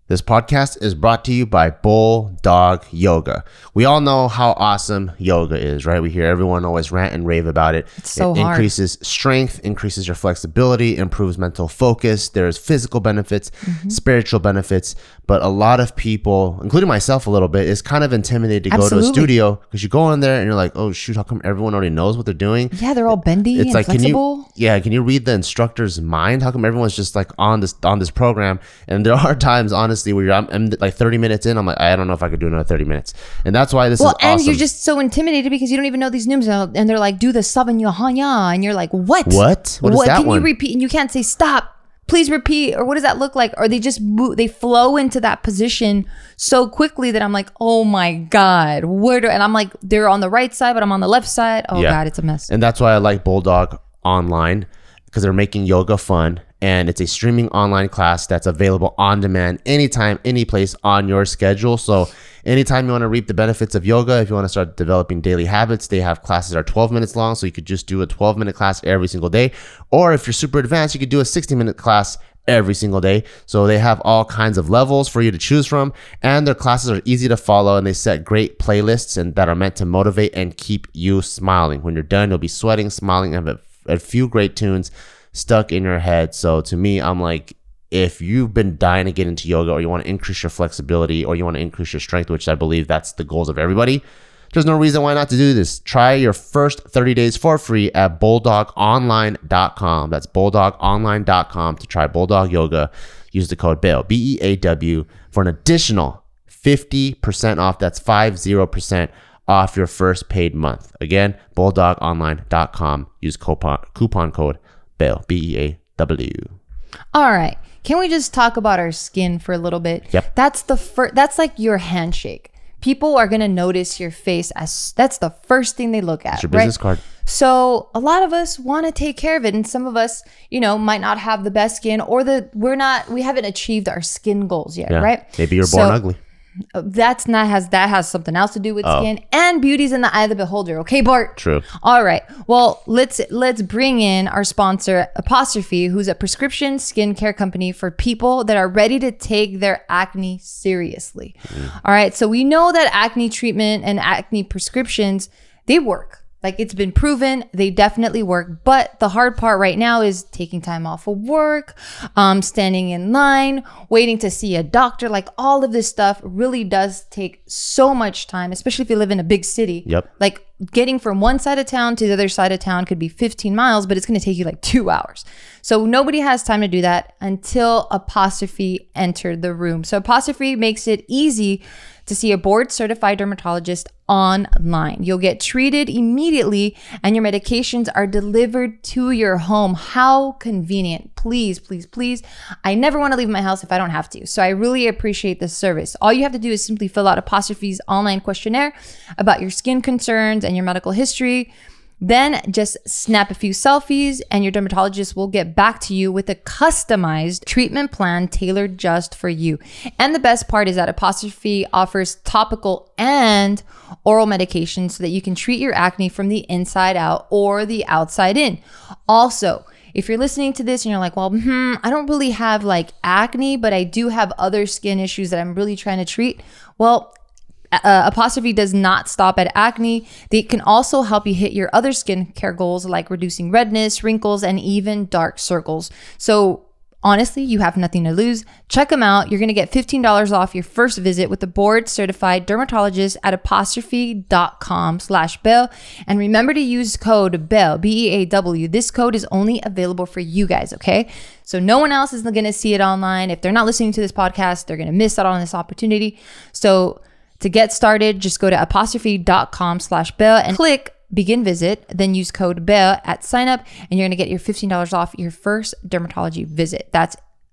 B: This podcast is brought to you by Bulldog Yoga. We all know how awesome yoga is, right? We hear everyone always rant and rave about it.
A: It's so
B: it
A: hard.
B: increases strength, increases your flexibility, improves mental focus. There's physical benefits, mm-hmm. spiritual benefits, but a lot of people, including myself a little bit, is kind of intimidated to
A: Absolutely.
B: go to a studio because you go in there and you're like, oh shoot, how come everyone already knows what they're doing?
A: Yeah, they're all bendy
B: It's
A: and
B: like,
A: flexible.
B: Can you, yeah, can you read the instructor's mind? How come everyone's just like on this on this program? And there are times, honestly, where you're, I'm, I'm like thirty minutes in, I'm like, I don't know if I could do another thirty minutes. And that's why this
A: well,
B: is awesome.
A: and you're just so intimidated because you don't even know these names, and they're like, do the Savanyahanya, and you're like, what?
B: What? What is that
A: Can
B: one?
A: you repeat? And you can't say stop. Please repeat. Or what does that look like? Or they just move, they flow into that position so quickly that I'm like, oh my God, where do? And I'm like, they're on the right side, but I'm on the left side. Oh
B: Yeah.
A: God, it's a mess.
B: And that's why I like Bulldog Online, because they're making yoga fun. And it's a streaming online class that's available on demand anytime, any place on your schedule. So anytime you want to reap the benefits of yoga, if you want to start developing daily habits, they have classes that are twelve minutes long. So you could just do a twelve minute class every single day. Or if you're super advanced, you could do a sixty minute class every single day. So they have all kinds of levels for you to choose from. And their classes are easy to follow, and they set great playlists and that are meant to motivate and keep you smiling. When you're done, you'll be sweating, smiling, and have a, a few great tunes stuck in your head. So to me, I'm like, if you've been dying to get into yoga, or you want to increase your flexibility, or you want to increase your strength, which I believe that's the goals of everybody, there's no reason why not to do this. Try your first thirty days for free at bulldog online dot com. That's bulldog online dot com to try Bulldog Yoga. Use the code B E A W, B E A W, for an additional fifty percent off. That's fifty percent off your first paid month. Again, bulldog online dot com. Use coupon, coupon code B E A W, B E A W.
A: All right. Can we just talk about our skin for a little bit?
B: Yep.
A: That's the first, that's like your handshake. People are going to notice your face as that's the first thing they look at.
B: It's your business
A: right?
B: card.
A: So a lot of us want to take care of it. And some of us, you know, might not have the best skin, or the, we're not, we haven't achieved our skin goals yet.
B: Yeah.
A: Right.
B: Maybe you're born
A: So,
B: ugly.
A: That's not has that has something else to do with
B: Oh.
A: skin, and beauty's in the eye of the beholder. Okay, Bart.
B: True.
A: All right. Well, let's let's bring in our sponsor, Apostrophe, who's a prescription skincare company for people that are ready to take their acne seriously. Mm. All right. So we know that acne treatment and acne prescriptions, they work. Like, it's been proven, they definitely work. But the hard part right now is taking time off of work, um, standing in line, waiting to see a doctor. Like, all of this stuff really does take so much time, especially if you live in a big city.
B: Yep.
A: Like, getting from one side of town to the other side of town could be fifteen miles, but it's going to take you like two hours. So nobody has time to do that until Apostrophe entered the room. So Apostrophe makes it easy to see a board certified dermatologist online. You'll get treated immediately, and your medications are delivered to your home. How convenient. Please, please, please. I never want to leave my house if I don't have to. So I really appreciate this service. All you have to do is simply fill out Apostrophe's online questionnaire about your skin concerns and your medical history. Then just snap a few selfies, and your dermatologist will get back to you with a customized treatment plan tailored just for you. And the best part is that Apostrophe offers topical and oral medications so that you can treat your acne from the inside out or the outside in. Also, if you're listening to this and you're like, well, hmm, I don't really have like acne, but I do have other skin issues that I'm really trying to treat. Well, Uh, Apostrophe does not stop at acne. They can also help you hit your other skincare goals, like reducing redness, wrinkles, and even dark circles. So honestly, you have nothing to lose. Check them out. You're going to get fifteen dollars off your first visit with the board certified dermatologist at apostrophe.com slash Bell. And remember to use code Bell, B E A W. This code is only available for you guys, okay? So no one else is going to see it online. If they're not listening to this podcast, they're going to miss out on this opportunity. So to get started, just go to apostrophe.com slash Bell and click begin visit, then use code Bell at sign up, and you're going to get your fifteen dollars off your first dermatology visit. That's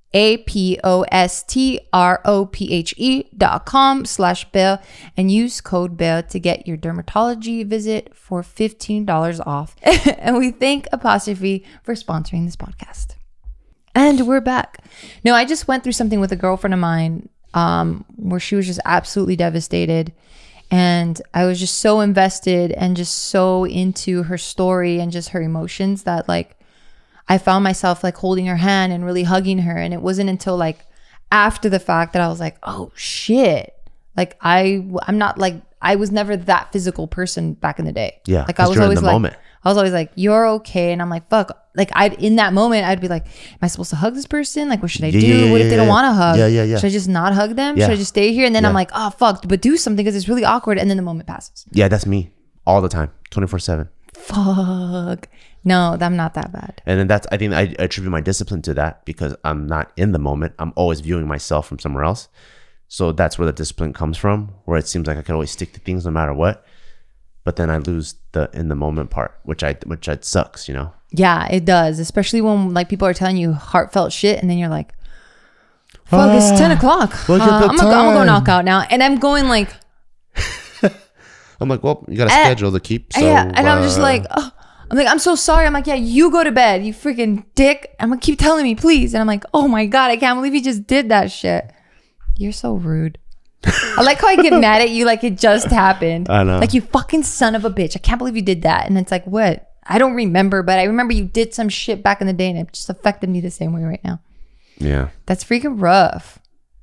A: A-P-O-S-T-R-O-P-H-E dot com slash Bell and use code Bell to get your dermatology visit for fifteen dollars off. And we thank Apostrophe for sponsoring this podcast. And we're back. No, I just went through something with a girlfriend of mine Um, where she was just absolutely devastated. And I was just so invested and just so into her story and just her emotions that like I found myself like holding her hand and really hugging her. And it wasn't until like after the fact that I was like, oh shit. Like I, I'm not like, I was never that physical person back in the day.
B: Yeah.
A: Like I was
B: you're in
A: always
B: the
A: like,
B: moment.
A: I was always like, you're okay. And I'm like, fuck. Like I, in that moment, I'd be like, am I supposed to hug this person? Like, what should I
B: Yeah,
A: do?
B: yeah, yeah,
A: what if
B: yeah,
A: they don't
B: yeah.
A: want to hug?
B: Yeah, yeah, yeah.
A: Should I just not hug them?
B: Yeah.
A: Should I just stay here? And then
B: Yeah.
A: I'm like, oh fuck, but do something because it's really awkward. And then the moment passes.
B: Yeah, that's me all the time, twenty-four seven.
A: Fuck. No, I'm not that bad.
B: And then that's, I think I attribute my discipline to that because I'm not in the moment. I'm always viewing myself from somewhere else. So that's where the discipline comes from, where it seems like I can always stick to things no matter what. But then I lose the in the moment part, which I, which it sucks, you know?
A: Yeah, it does. Especially when like people are telling you heartfelt shit and then you're like, fuck,
B: Ah,
A: it's ten o'clock.
B: look
A: Uh,
B: at the
A: I'm, gonna, go- I'm gonna go
B: time.
A: knock out now. And I'm going like,
B: I'm like, well, you got a
A: Eh,
B: schedule to keep. So,
A: yeah. And I'm just
B: uh,
A: like, oh. I'm like, I'm so sorry. I'm like, yeah, you go to bed, you freaking dick. I'm gonna keep telling me, please. And I'm like, oh my God, I can't believe you just did that shit. You're so rude. I like how I get mad at you like it just happened.
B: I know.
A: Like, you fucking son of a bitch. I can't believe you did that. And it's like, what? I don't remember, but I remember you did some shit back in the day and it just affected me the same way right now.
B: yeah.
A: That's freaking rough.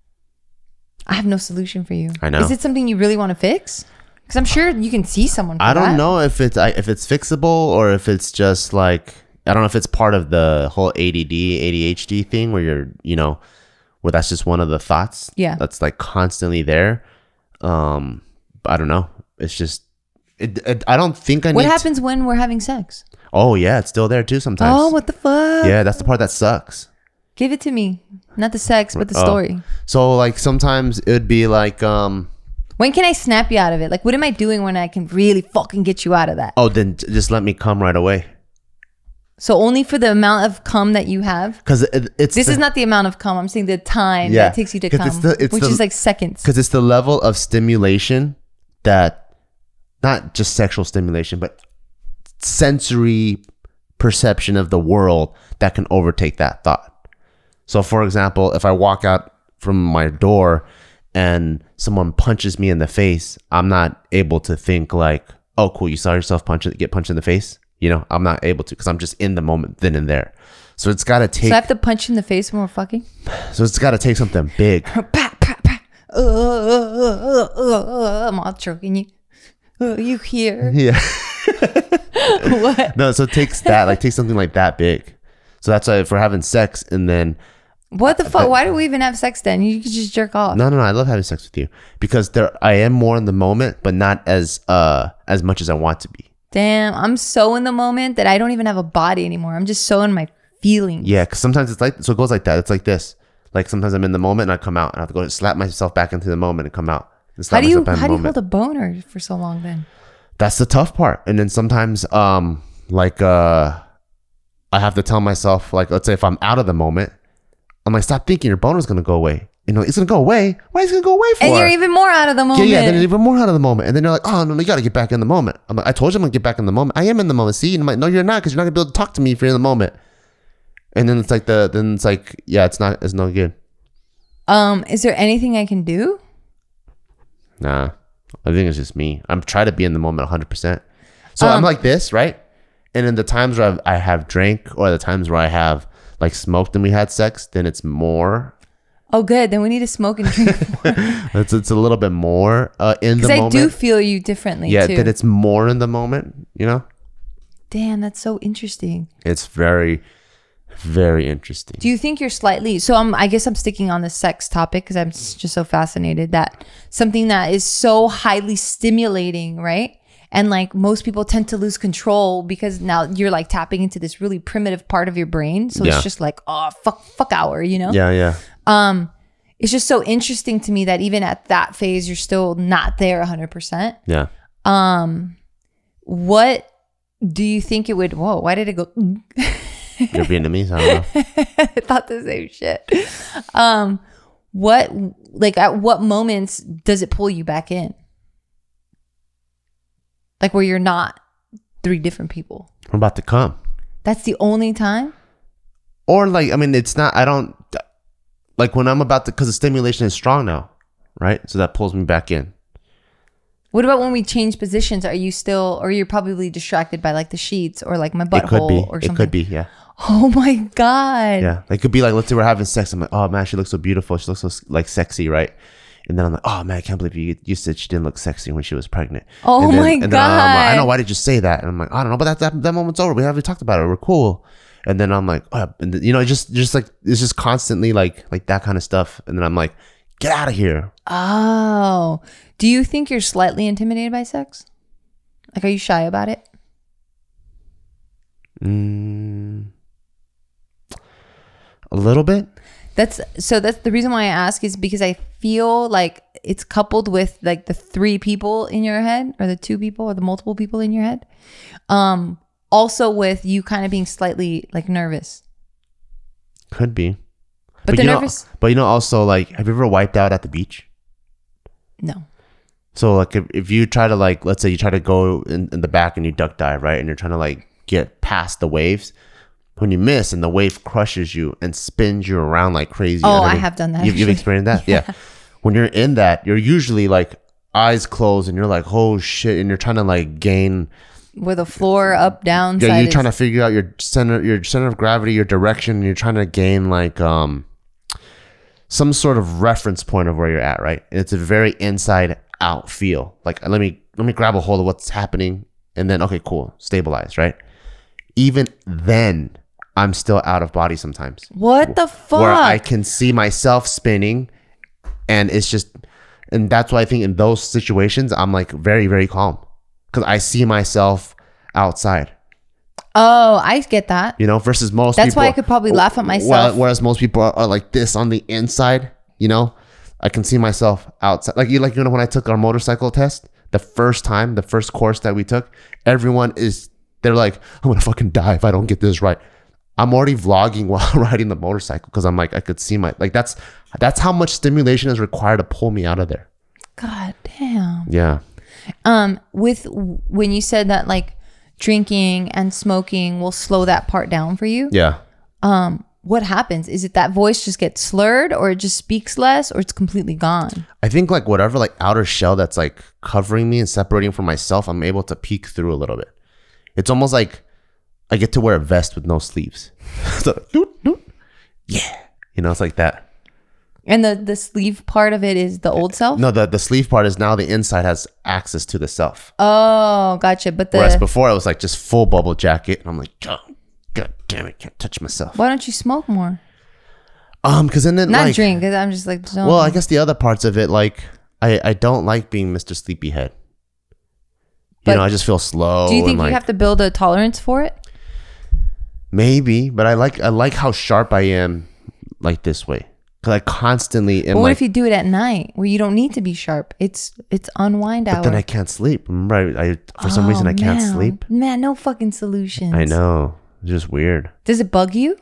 A: I have no solution for you.
B: I know.
A: Is it something you really want to fix? Because I'm sure you can see someone for
B: I don't
A: that.
B: know if it's I, if it's fixable or if it's just like I don't know if it's part of the whole A D D, A D H D thing where you're you know where that's just one of the thoughts.
A: Yeah.
B: That's like constantly there. Um, I don't know. It's just it, it, I don't think I
A: What
B: need.
A: happens when we're having sex?
B: To, oh yeah, it's still there too sometimes.
A: Oh, what the fuck?
B: Yeah, that's the part that sucks.
A: Give it to me. Not the sex, but the
B: Oh.
A: story.
B: So like sometimes it would be like um
A: When can I snap you out of it? Like, what am I doing when I can really fucking get you out of that?
B: oh then t- just let me come right away
A: So only for the amount of cum that you have?
B: because it, it's
A: This
B: the,
A: is not the amount of cum. I'm saying the time
B: Yeah,
A: that it takes you to
B: 'cause
A: cum,
B: it's the- it's
A: which
B: the-
A: is like seconds.
B: because it's the level of stimulation that not just sexual stimulation but sensory perception of the world that can overtake that thought. So for example, if I walk out from my door and someone punches me in the face, I'm not able to think like, oh cool, you saw yourself punch get punched in the face, you know? I'm not able to because I'm just in the moment then and there. So it's got to take
A: So I have to punch you in the face when we're fucking?
B: so it's got to take something big.
A: Pa, pa, pa. Uh, uh, uh, uh, uh, I'm all choking you. Uh, you here?
B: Yeah.
A: What?
B: No, so it takes that, like takes something like that big. So that's why if we're having sex and then
A: What the fuck? Why do we even have sex then? You could just jerk off.
B: no, no, no, I love having sex with you because there I am more in the moment, but not as uh as much as I want to be.
A: Damn, I'm so in the moment that I don't even have a body anymore. I'm just so in my feelings.
B: Yeah, because sometimes it's like so it goes like that. It's like this. Like sometimes I'm in the moment and I come out and I have to go slap myself back into the moment and come out. And
A: How
B: slap
A: do you
B: myself back in
A: how
B: the
A: do you
B: moment.
A: hold a boner for so long then?
B: That's the tough part. And then sometimes um like uh I have to tell myself, like, let's say if I'm out of the moment, I'm like, stop thinking your boner's gonna go away. You know, it's gonna go away. Why is it gonna go away for?
A: And you're even more out of the moment.
B: Yeah, yeah, then even more out of the moment. And then you're like, oh, no, no, you got to get back in the moment. I'm like, I told you I'm going to get back in the moment. I am in the moment. See? And I'm like, no, you're not because you're not going to be able to talk to me if you're in the moment. And then it's like, the, then it's like, yeah, it's not, it's no good.
A: Um, is there anything I can do?
B: Nah, I think it's just me. I'm trying to be in the moment one hundred percent. So I'm
A: Um,
B: like this, right? And in the times where I've, I have drank or the times where I have like smoked and we had sex, then it's more.
A: Oh, good. Then we need to smoke and drink more.
B: It's, it's a little bit more uh, in the
A: Because I
B: moment.
A: do feel you differently
B: yeah,
A: too.
B: then it's more in the moment, you know?
A: Damn, that's so interesting.
B: It's very, very interesting.
A: Do you think you're slightly so I'm I guess I'm sticking on the sex topic because I'm s- just so fascinated that something that is so highly stimulating, right? And like most people tend to lose control because now you're like tapping into this really primitive part of your brain. So
B: Yeah.
A: it's just like, oh fuck fuck hour, you know?
B: Yeah, yeah.
A: Um, it's just so interesting to me that even at that phase you're still not there one hundred percent.
B: Yeah.
A: Um, what do you think it would whoa, why did it go
B: You're Vietnamese, I don't know.
A: I thought the same shit. Um, what like at what moments does it pull you back in? Like where you're not three different people.
B: I'm about to come.
A: That's the only time?
B: Or like, I mean, it's not, I don't, like when I'm about to, because the stimulation is strong now, right? So that pulls me back in.
A: What about when we change positions? Are you still or you're probably distracted by like the sheets or like my
B: It could
A: butthole
B: be.
A: or
B: It
A: something?
B: could be, yeah.
A: Oh my God.
B: Yeah. It could be like, let's say we're having sex. I'm like, oh man, she looks so beautiful. She looks so like sexy, right? And then I'm like, oh man, I can't believe you you said she didn't look sexy when she was pregnant.
A: Oh
B: and then,
A: my
B: and
A: God.
B: then I'm like, I know, why did you say that? And I'm like, I don't know, but that that, that moment's over. We haven't talked about it. We're cool. And then I'm like, oh, and then, you know, just just like it's just constantly like like that kind of stuff. And then I'm like, get out of here.
A: Oh. Do you think you're slightly intimidated by sex? Like, are you shy about it?
B: Mm, a little bit.
A: That's so that's the reason why I ask is because I feel like it's coupled with like the three people in your head or the two people or the multiple people in your head. Um, also with you kind of being slightly like nervous.
B: Could be.
A: But,
B: But
A: the
B: you know,
A: nervous?
B: but you know, also like, have you ever wiped out at the beach?
A: No.
B: So like, if, if you try to like, let's say you try to go in, in the back and you duck dive, right? And you're trying to like get past the waves. When you miss and the wave crushes you and spins you around like crazy.
A: Oh, I
B: underneath-
A: have done that,
B: You've, you've
A: actually.
B: experienced that?
A: Yeah.
B: Yeah. When you're in that, you're usually like eyes closed and you're like, oh shit. And you're trying to like gain.
A: Where the floor up, down,
B: Yeah,
A: side
B: you're
A: is-
B: trying to figure out your center, your center of gravity, your direction. And you're trying to gain like um some sort of reference point of where you're at, right? And it's a very inside out feel. Like let me let me grab a hold of what's happening, and then okay, cool, stabilize, right? Even then, I'm still out of body sometimes.
A: What the fuck?
B: Where I can see myself spinning, and it's just, and that's why I think in those situations I'm like very very calm because I see myself outside.
A: Oh, I get that.
B: You know, versus most
A: That's
B: people.
A: why I could probably laugh at myself.
B: Well, whereas most people are, are like this on the inside, you know, I can see myself outside. Like you, like you know, when I took our motorcycle test, the first time, the first course that we took, everyone is, they're like, I'm gonna fucking die if I don't get this right. I'm already vlogging while riding the motorcycle because I'm like, I could see my, like that's that's how much stimulation is required to pull me out of there.
A: God damn.
B: Yeah.
A: Um, with when you said that like drinking and smoking will slow that part down for you.
B: Yeah.
A: Um, what happens? Is it that voice just gets slurred or it just speaks less or it's completely gone?
B: I think like whatever like outer shell that's like covering me and separating from myself, I'm able to peek through a little bit. It's almost like I get to wear a vest with no sleeves. So, doot, doot. Yeah. You know, it's like that.
A: And the, the sleeve part of it is the old self?
B: No, the, the sleeve part is now the inside has access to the self.
A: Oh, gotcha. But the
B: Whereas before I was like just full bubble jacket. And I'm like, oh, God damn it, can't touch myself.
A: why don't you smoke more?
B: Um, because then, then
A: Not
B: like,
A: drink, because I'm just like, don't.
B: well, I guess the other parts of it, like, I, I don't like being Mister Sleepyhead. You
A: But
B: know, I just feel slow.
A: do you think
B: and like,
A: you have to build a tolerance for it?
B: maybe, but I like I like how sharp I am, like this way, because I constantly am
A: But what
B: like.
A: if you do it at night where you don't need to be sharp? It's it's unwind hour.
B: But then I can't sleep. Remember, I, I for some reason
A: Oh,
B: I can't
A: man.
B: sleep.
A: Man, no fucking solutions.
B: I know, it's just weird.
A: Does it bug you?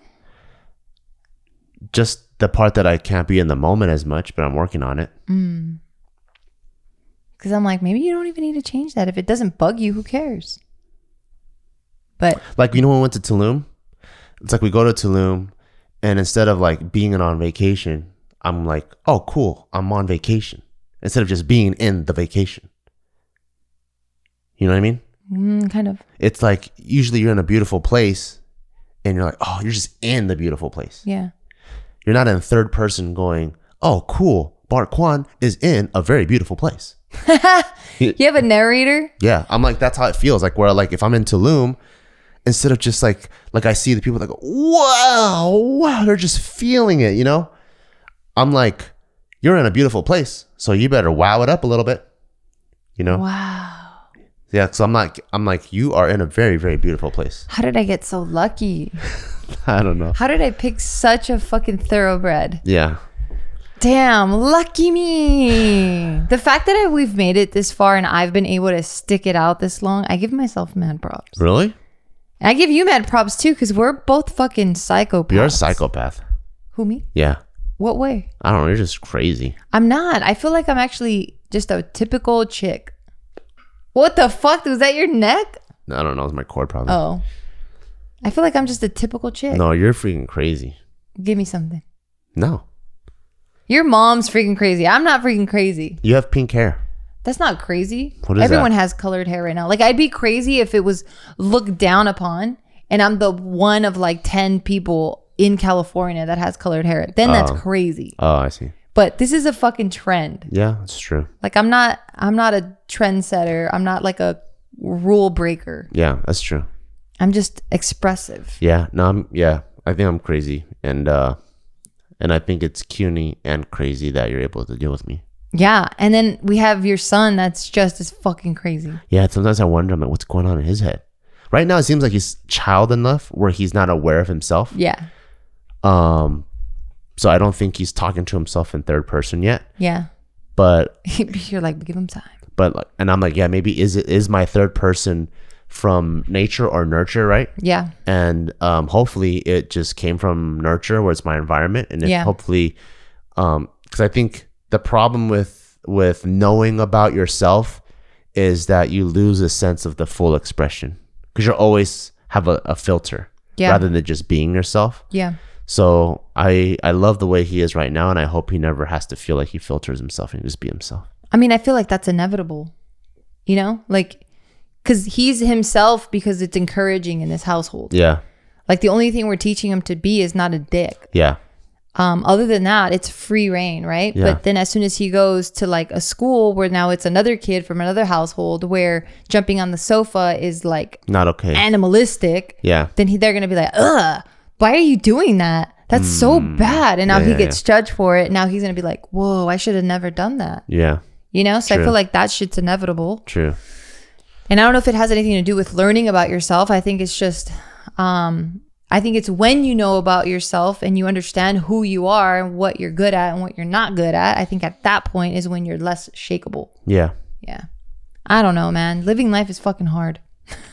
B: Just the part that I can't be in the moment as much, but I'm working on it.
A: Because I'm like, maybe you don't even need to change that. If it doesn't bug you, who cares? But
B: Like, you know, when we went to Tulum, it's like we go to Tulum, and instead of like being on vacation, I'm like, oh, cool, I'm on vacation. Instead of just being in the vacation. You know what I mean?
A: mm, kind of,
B: It's like usually you're in a beautiful place, and you're like, oh, you're just in the beautiful place.
A: yeah.
B: You're not in third person going, oh, cool, Bart Kwan is in a very beautiful place.
A: You have a narrator?
B: Yeah, I'm like, that's how it feels. Like where like if I'm in Tulum, instead of just like like I see the people that go, wow, wow, they're just feeling it, you know? I'm like, you're in a beautiful place, so you better wow it up a little bit. You know?
A: Wow.
B: Yeah, so I'm like I'm like, you are in a very, very beautiful place.
A: How did I get so lucky?
B: I don't know.
A: How did I pick such a fucking thoroughbred?
B: Yeah.
A: Damn, lucky me. The fact that I, we've made it this far and I've been able to stick it out this long, I give myself mad props.
B: Really?
A: And I give you mad props too, because we're both fucking psychopaths.
B: You're a psychopath.
A: Who, me?
B: Yeah.
A: What way?
B: I don't know, you're just crazy.
A: I'm not. I feel like I'm actually just a typical chick. What the fuck? Was that your neck?
B: I don't know, it's my cord probably.
A: Oh. I feel like I'm just a typical chick.
B: No, you're freaking crazy.
A: Give me something.
B: No.
A: Your mom's freaking crazy. I'm not freaking crazy.
B: You have pink hair.
A: That's not crazy.
B: What is
A: Everyone
B: that?
A: has colored hair right now. Like, I'd be crazy if it was looked down upon and I'm the one of like ten people in California that has colored hair, then that's
B: Oh.
A: crazy.
B: Oh, I see.
A: But this is a fucking trend.
B: Yeah, that's true.
A: Like I'm not I'm not a trendsetter. I'm not like a rule breaker.
B: Yeah, that's true.
A: I'm just expressive.
B: Yeah, no, I'm yeah. I think I'm crazy, and uh, and I think it's CUNY and crazy that you're able to deal with me.
A: Yeah. And then we have your son that's just as fucking crazy.
B: Yeah, sometimes I wonder, I'm like, what's going on in his head? Right now, it seems like he's child enough where he's not aware of himself.
A: Yeah.
B: Um, so I don't think he's talking to himself in third person yet.
A: Yeah.
B: But
A: You're like, give him time.
B: but like, and I'm like, yeah, maybe is it is my third person from nature or nurture, right?
A: Yeah.
B: And um, hopefully it just came from nurture, where it's my environment, and if
A: Yeah.
B: hopefully, um, because I think the problem with with knowing about yourself is that you lose a sense of the full expression, because you always have a, a filter
A: Yeah.
B: rather than just being yourself.
A: Yeah.
B: So I I love the way he is right now, and I hope he never has to feel like he filters himself and just be himself.
A: I mean, I feel like that's inevitable, you know, like, because he's himself because it's encouraging in this household.
B: Yeah,
A: Like the only thing we're teaching him to be is not a dick.
B: yeah,
A: Um, other than that, it's free reign, right?
B: Yeah.
A: But then as soon as he goes to like a school where now it's another kid from another household where jumping on the sofa is like
B: not okay.
A: animalistic,
B: Yeah,
A: then he, they're going to be like, ugh, why are you doing that? That's so bad. And now
B: Yeah,
A: he
B: yeah,
A: gets judged for it. Now he's going to be like, whoa, I should have never done that.
B: yeah,
A: You know? So I
B: True.
A: feel like that shit's inevitable.
B: true.
A: And I don't know if it has anything to do with learning about yourself. I think it's just, um, I think it's when you know about yourself and you understand who you are and what you're good at and what you're not good at. I think at that point is when you're less shakeable.
B: Yeah,
A: Yeah. I don't know, man. Living life is fucking hard.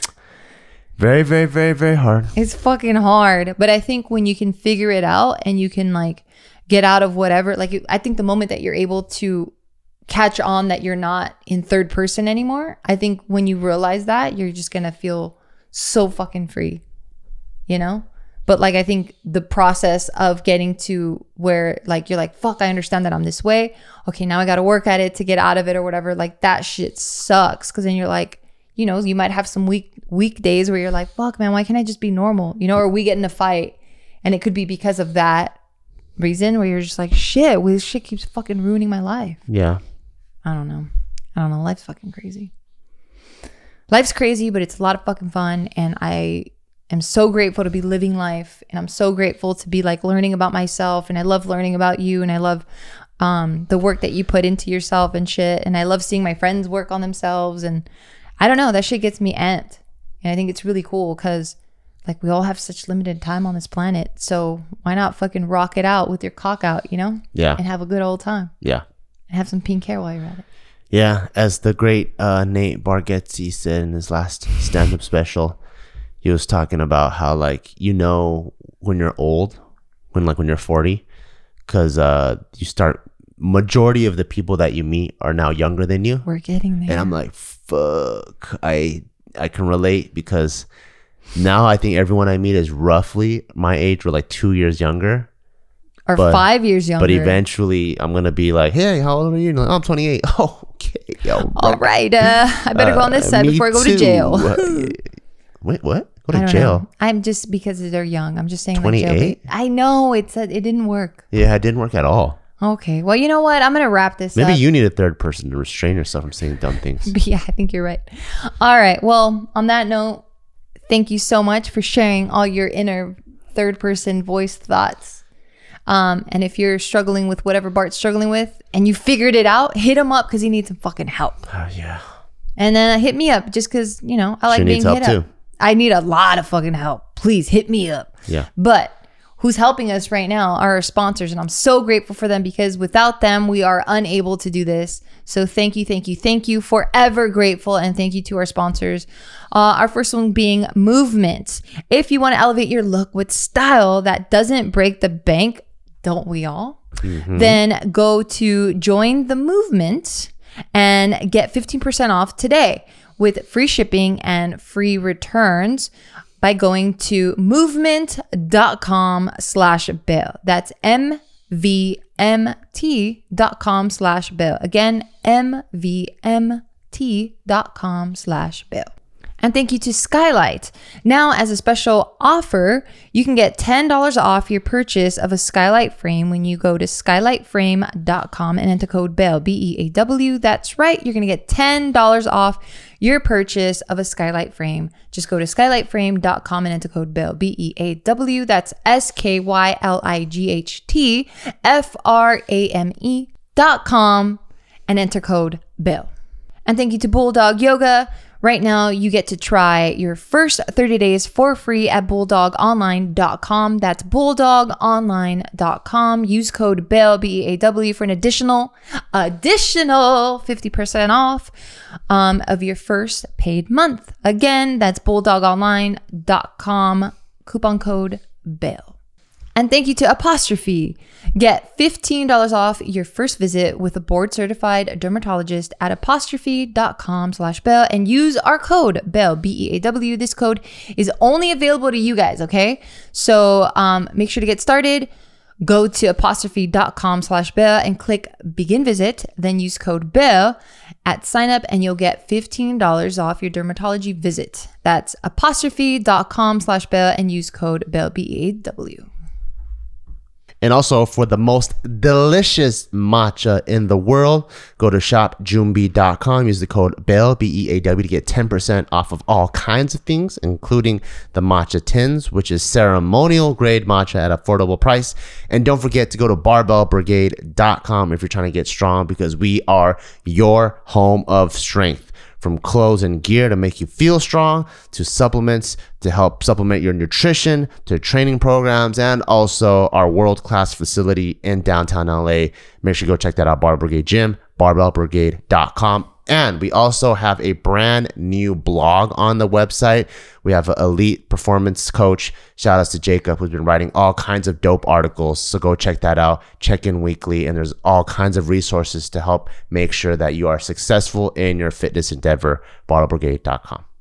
B: very, very, very, very hard.
A: It's fucking hard. But I think when you can figure it out and you can like get out of whatever, like I think the moment that you're able to catch on that you're not in third person anymore, I think when you realize that, you're just going to feel so fucking free, you know? But like, I think the process of getting to where like, you're like, fuck, I understand that I'm this way. Okay, now I got to work at it to get out of it or whatever. Like that shit sucks. Cause then you're like, you know, you might have some week weekdays where you're like, fuck, man, why can't I just be normal? You know, or we get in a fight and it could be because of that reason where you're just like, shit, well, this shit keeps fucking ruining my life.
B: Yeah,
A: I don't know. I don't know. Life's fucking crazy. Life's crazy, but it's a lot of fucking fun. And I am so grateful to be living life. And I'm so grateful to be like learning about myself. And I love learning about you. And I love um, the work that you put into yourself and shit. And I love seeing my friends work on themselves. And I don't know, that shit gets me amped. And I think it's really cool because like we all have such limited time on this planet. So why not fucking rock it out with your cock out, you know?
B: yeah,
A: And have a good old time.
B: yeah.
A: And have some pink hair while you're at it.
B: Yeah, as the great uh, Nate Bargatze said in his last stand-up special, he was talking about how like you know when you're old, when like when you're forty, because uh, you start. Majority of the people that you meet are now younger than you,
A: We're getting there.
B: and I'm like, fuck, I I can relate because now I think everyone I meet is roughly my age or like two years younger.
A: or
B: but-
A: five years younger.
B: But eventually, I'm gonna be like, hey, how old are you? And like, oh, I'm twenty-eight. Oh, okay. Yo,
A: All right. Uh, I better go on this
B: Uh,
A: side
B: me
A: before I go
B: too.
A: to jail.
B: Uh, Wait, what? Go
A: I
B: to
A: don't
B: jail?
A: know. I'm just because they're young. I'm just saying like jail.
B: twenty-eight?
A: ba- I know it's a, it didn't work.
B: Yeah, it didn't work at all.
A: Okay. Well, you know what? I'm gonna wrap this
B: Maybe
A: up.
B: you need a third person to restrain yourself from saying dumb things.
A: Yeah, I think you're right. All right. Well, on that note, thank you so much for sharing all your inner third person voice thoughts. Um, and if you're struggling with whatever Bart's struggling with and you figured it out, hit him up because he needs some fucking help.
B: Uh, yeah.
A: And then hit me up just because, you know, I like
B: She
A: being
B: needs help
A: hit
B: too.
A: up. I need a lot of fucking help. Please hit me up.
B: Yeah.
A: But who's helping us right now are our sponsors. And I'm so grateful for them because without them, we are unable to do this. So thank you, thank you, thank you. Forever grateful. And thank you to our sponsors. Uh, our first one being Movement. If you want to elevate your look with style that doesn't break the bank, don't we all?
B: Mm-hmm.
A: Then go to Join the Movement and get fifteen percent off today with free shipping and free returns by going to movement.com slash bill. That's M V M T dot com slash bill. Again, M V M T dot com slash bill. And thank you to Skylight. Now, as a special offer, you can get ten dollars off your purchase of a Skylight frame when you go to skylight frame dot com and enter code BEAW, B E A W. That's right. You're going to get ten dollars off your purchase of a Skylight frame. Just go to skylight frame dot com and enter code BEAW, B E A W. That's S K Y L I G H T F R A M E dot com and enter code BEAW. And thank you to Bulldog Yoga. Right now, you get to try your first thirty days for free at bulldog online dot com. That's bulldog online dot com. Use code BEAW, B E A W, for an additional, additional fifty percent off um, of your first paid month. Again, that's bulldog online dot com, coupon code BEAW. And thank you to Apostrophe. Get fifteen dollars off your first visit with a board-certified dermatologist at apostrophe dot com slash BEAW and use our code BEAW, B E A W. This code is only available to you guys, okay? So um, make sure to get started. Go to apostrophe dot com slash BEAW and click begin visit. Then use code BEAW at sign up and you'll get fifteen dollars off your dermatology visit. That's apostrophe dot com slash BEAW and use code BEAW, B E A W.
B: And also, for the most delicious matcha in the world, go to shop jumbi dot com. Use the code BEAW, B E A W, to get ten percent off of all kinds of things, including the matcha tins, which is ceremonial grade matcha at an affordable price. And don't forget to go to barbell brigade dot com if you're trying to get strong, because we are your home of strength. From clothes and gear to make you feel strong, to supplements to help supplement your nutrition, to training programs, and also our world-class facility in downtown L A. Make sure you go check that out, Barbell Brigade Gym, barbell brigade dot com. And we also have a brand new blog on the website. We have an elite performance coach. Shout outs to Jacob, who's been writing all kinds of dope articles. So go check that out. Check in weekly. And there's all kinds of resources to help make sure that you are successful in your fitness endeavor. barbell brigade dot com.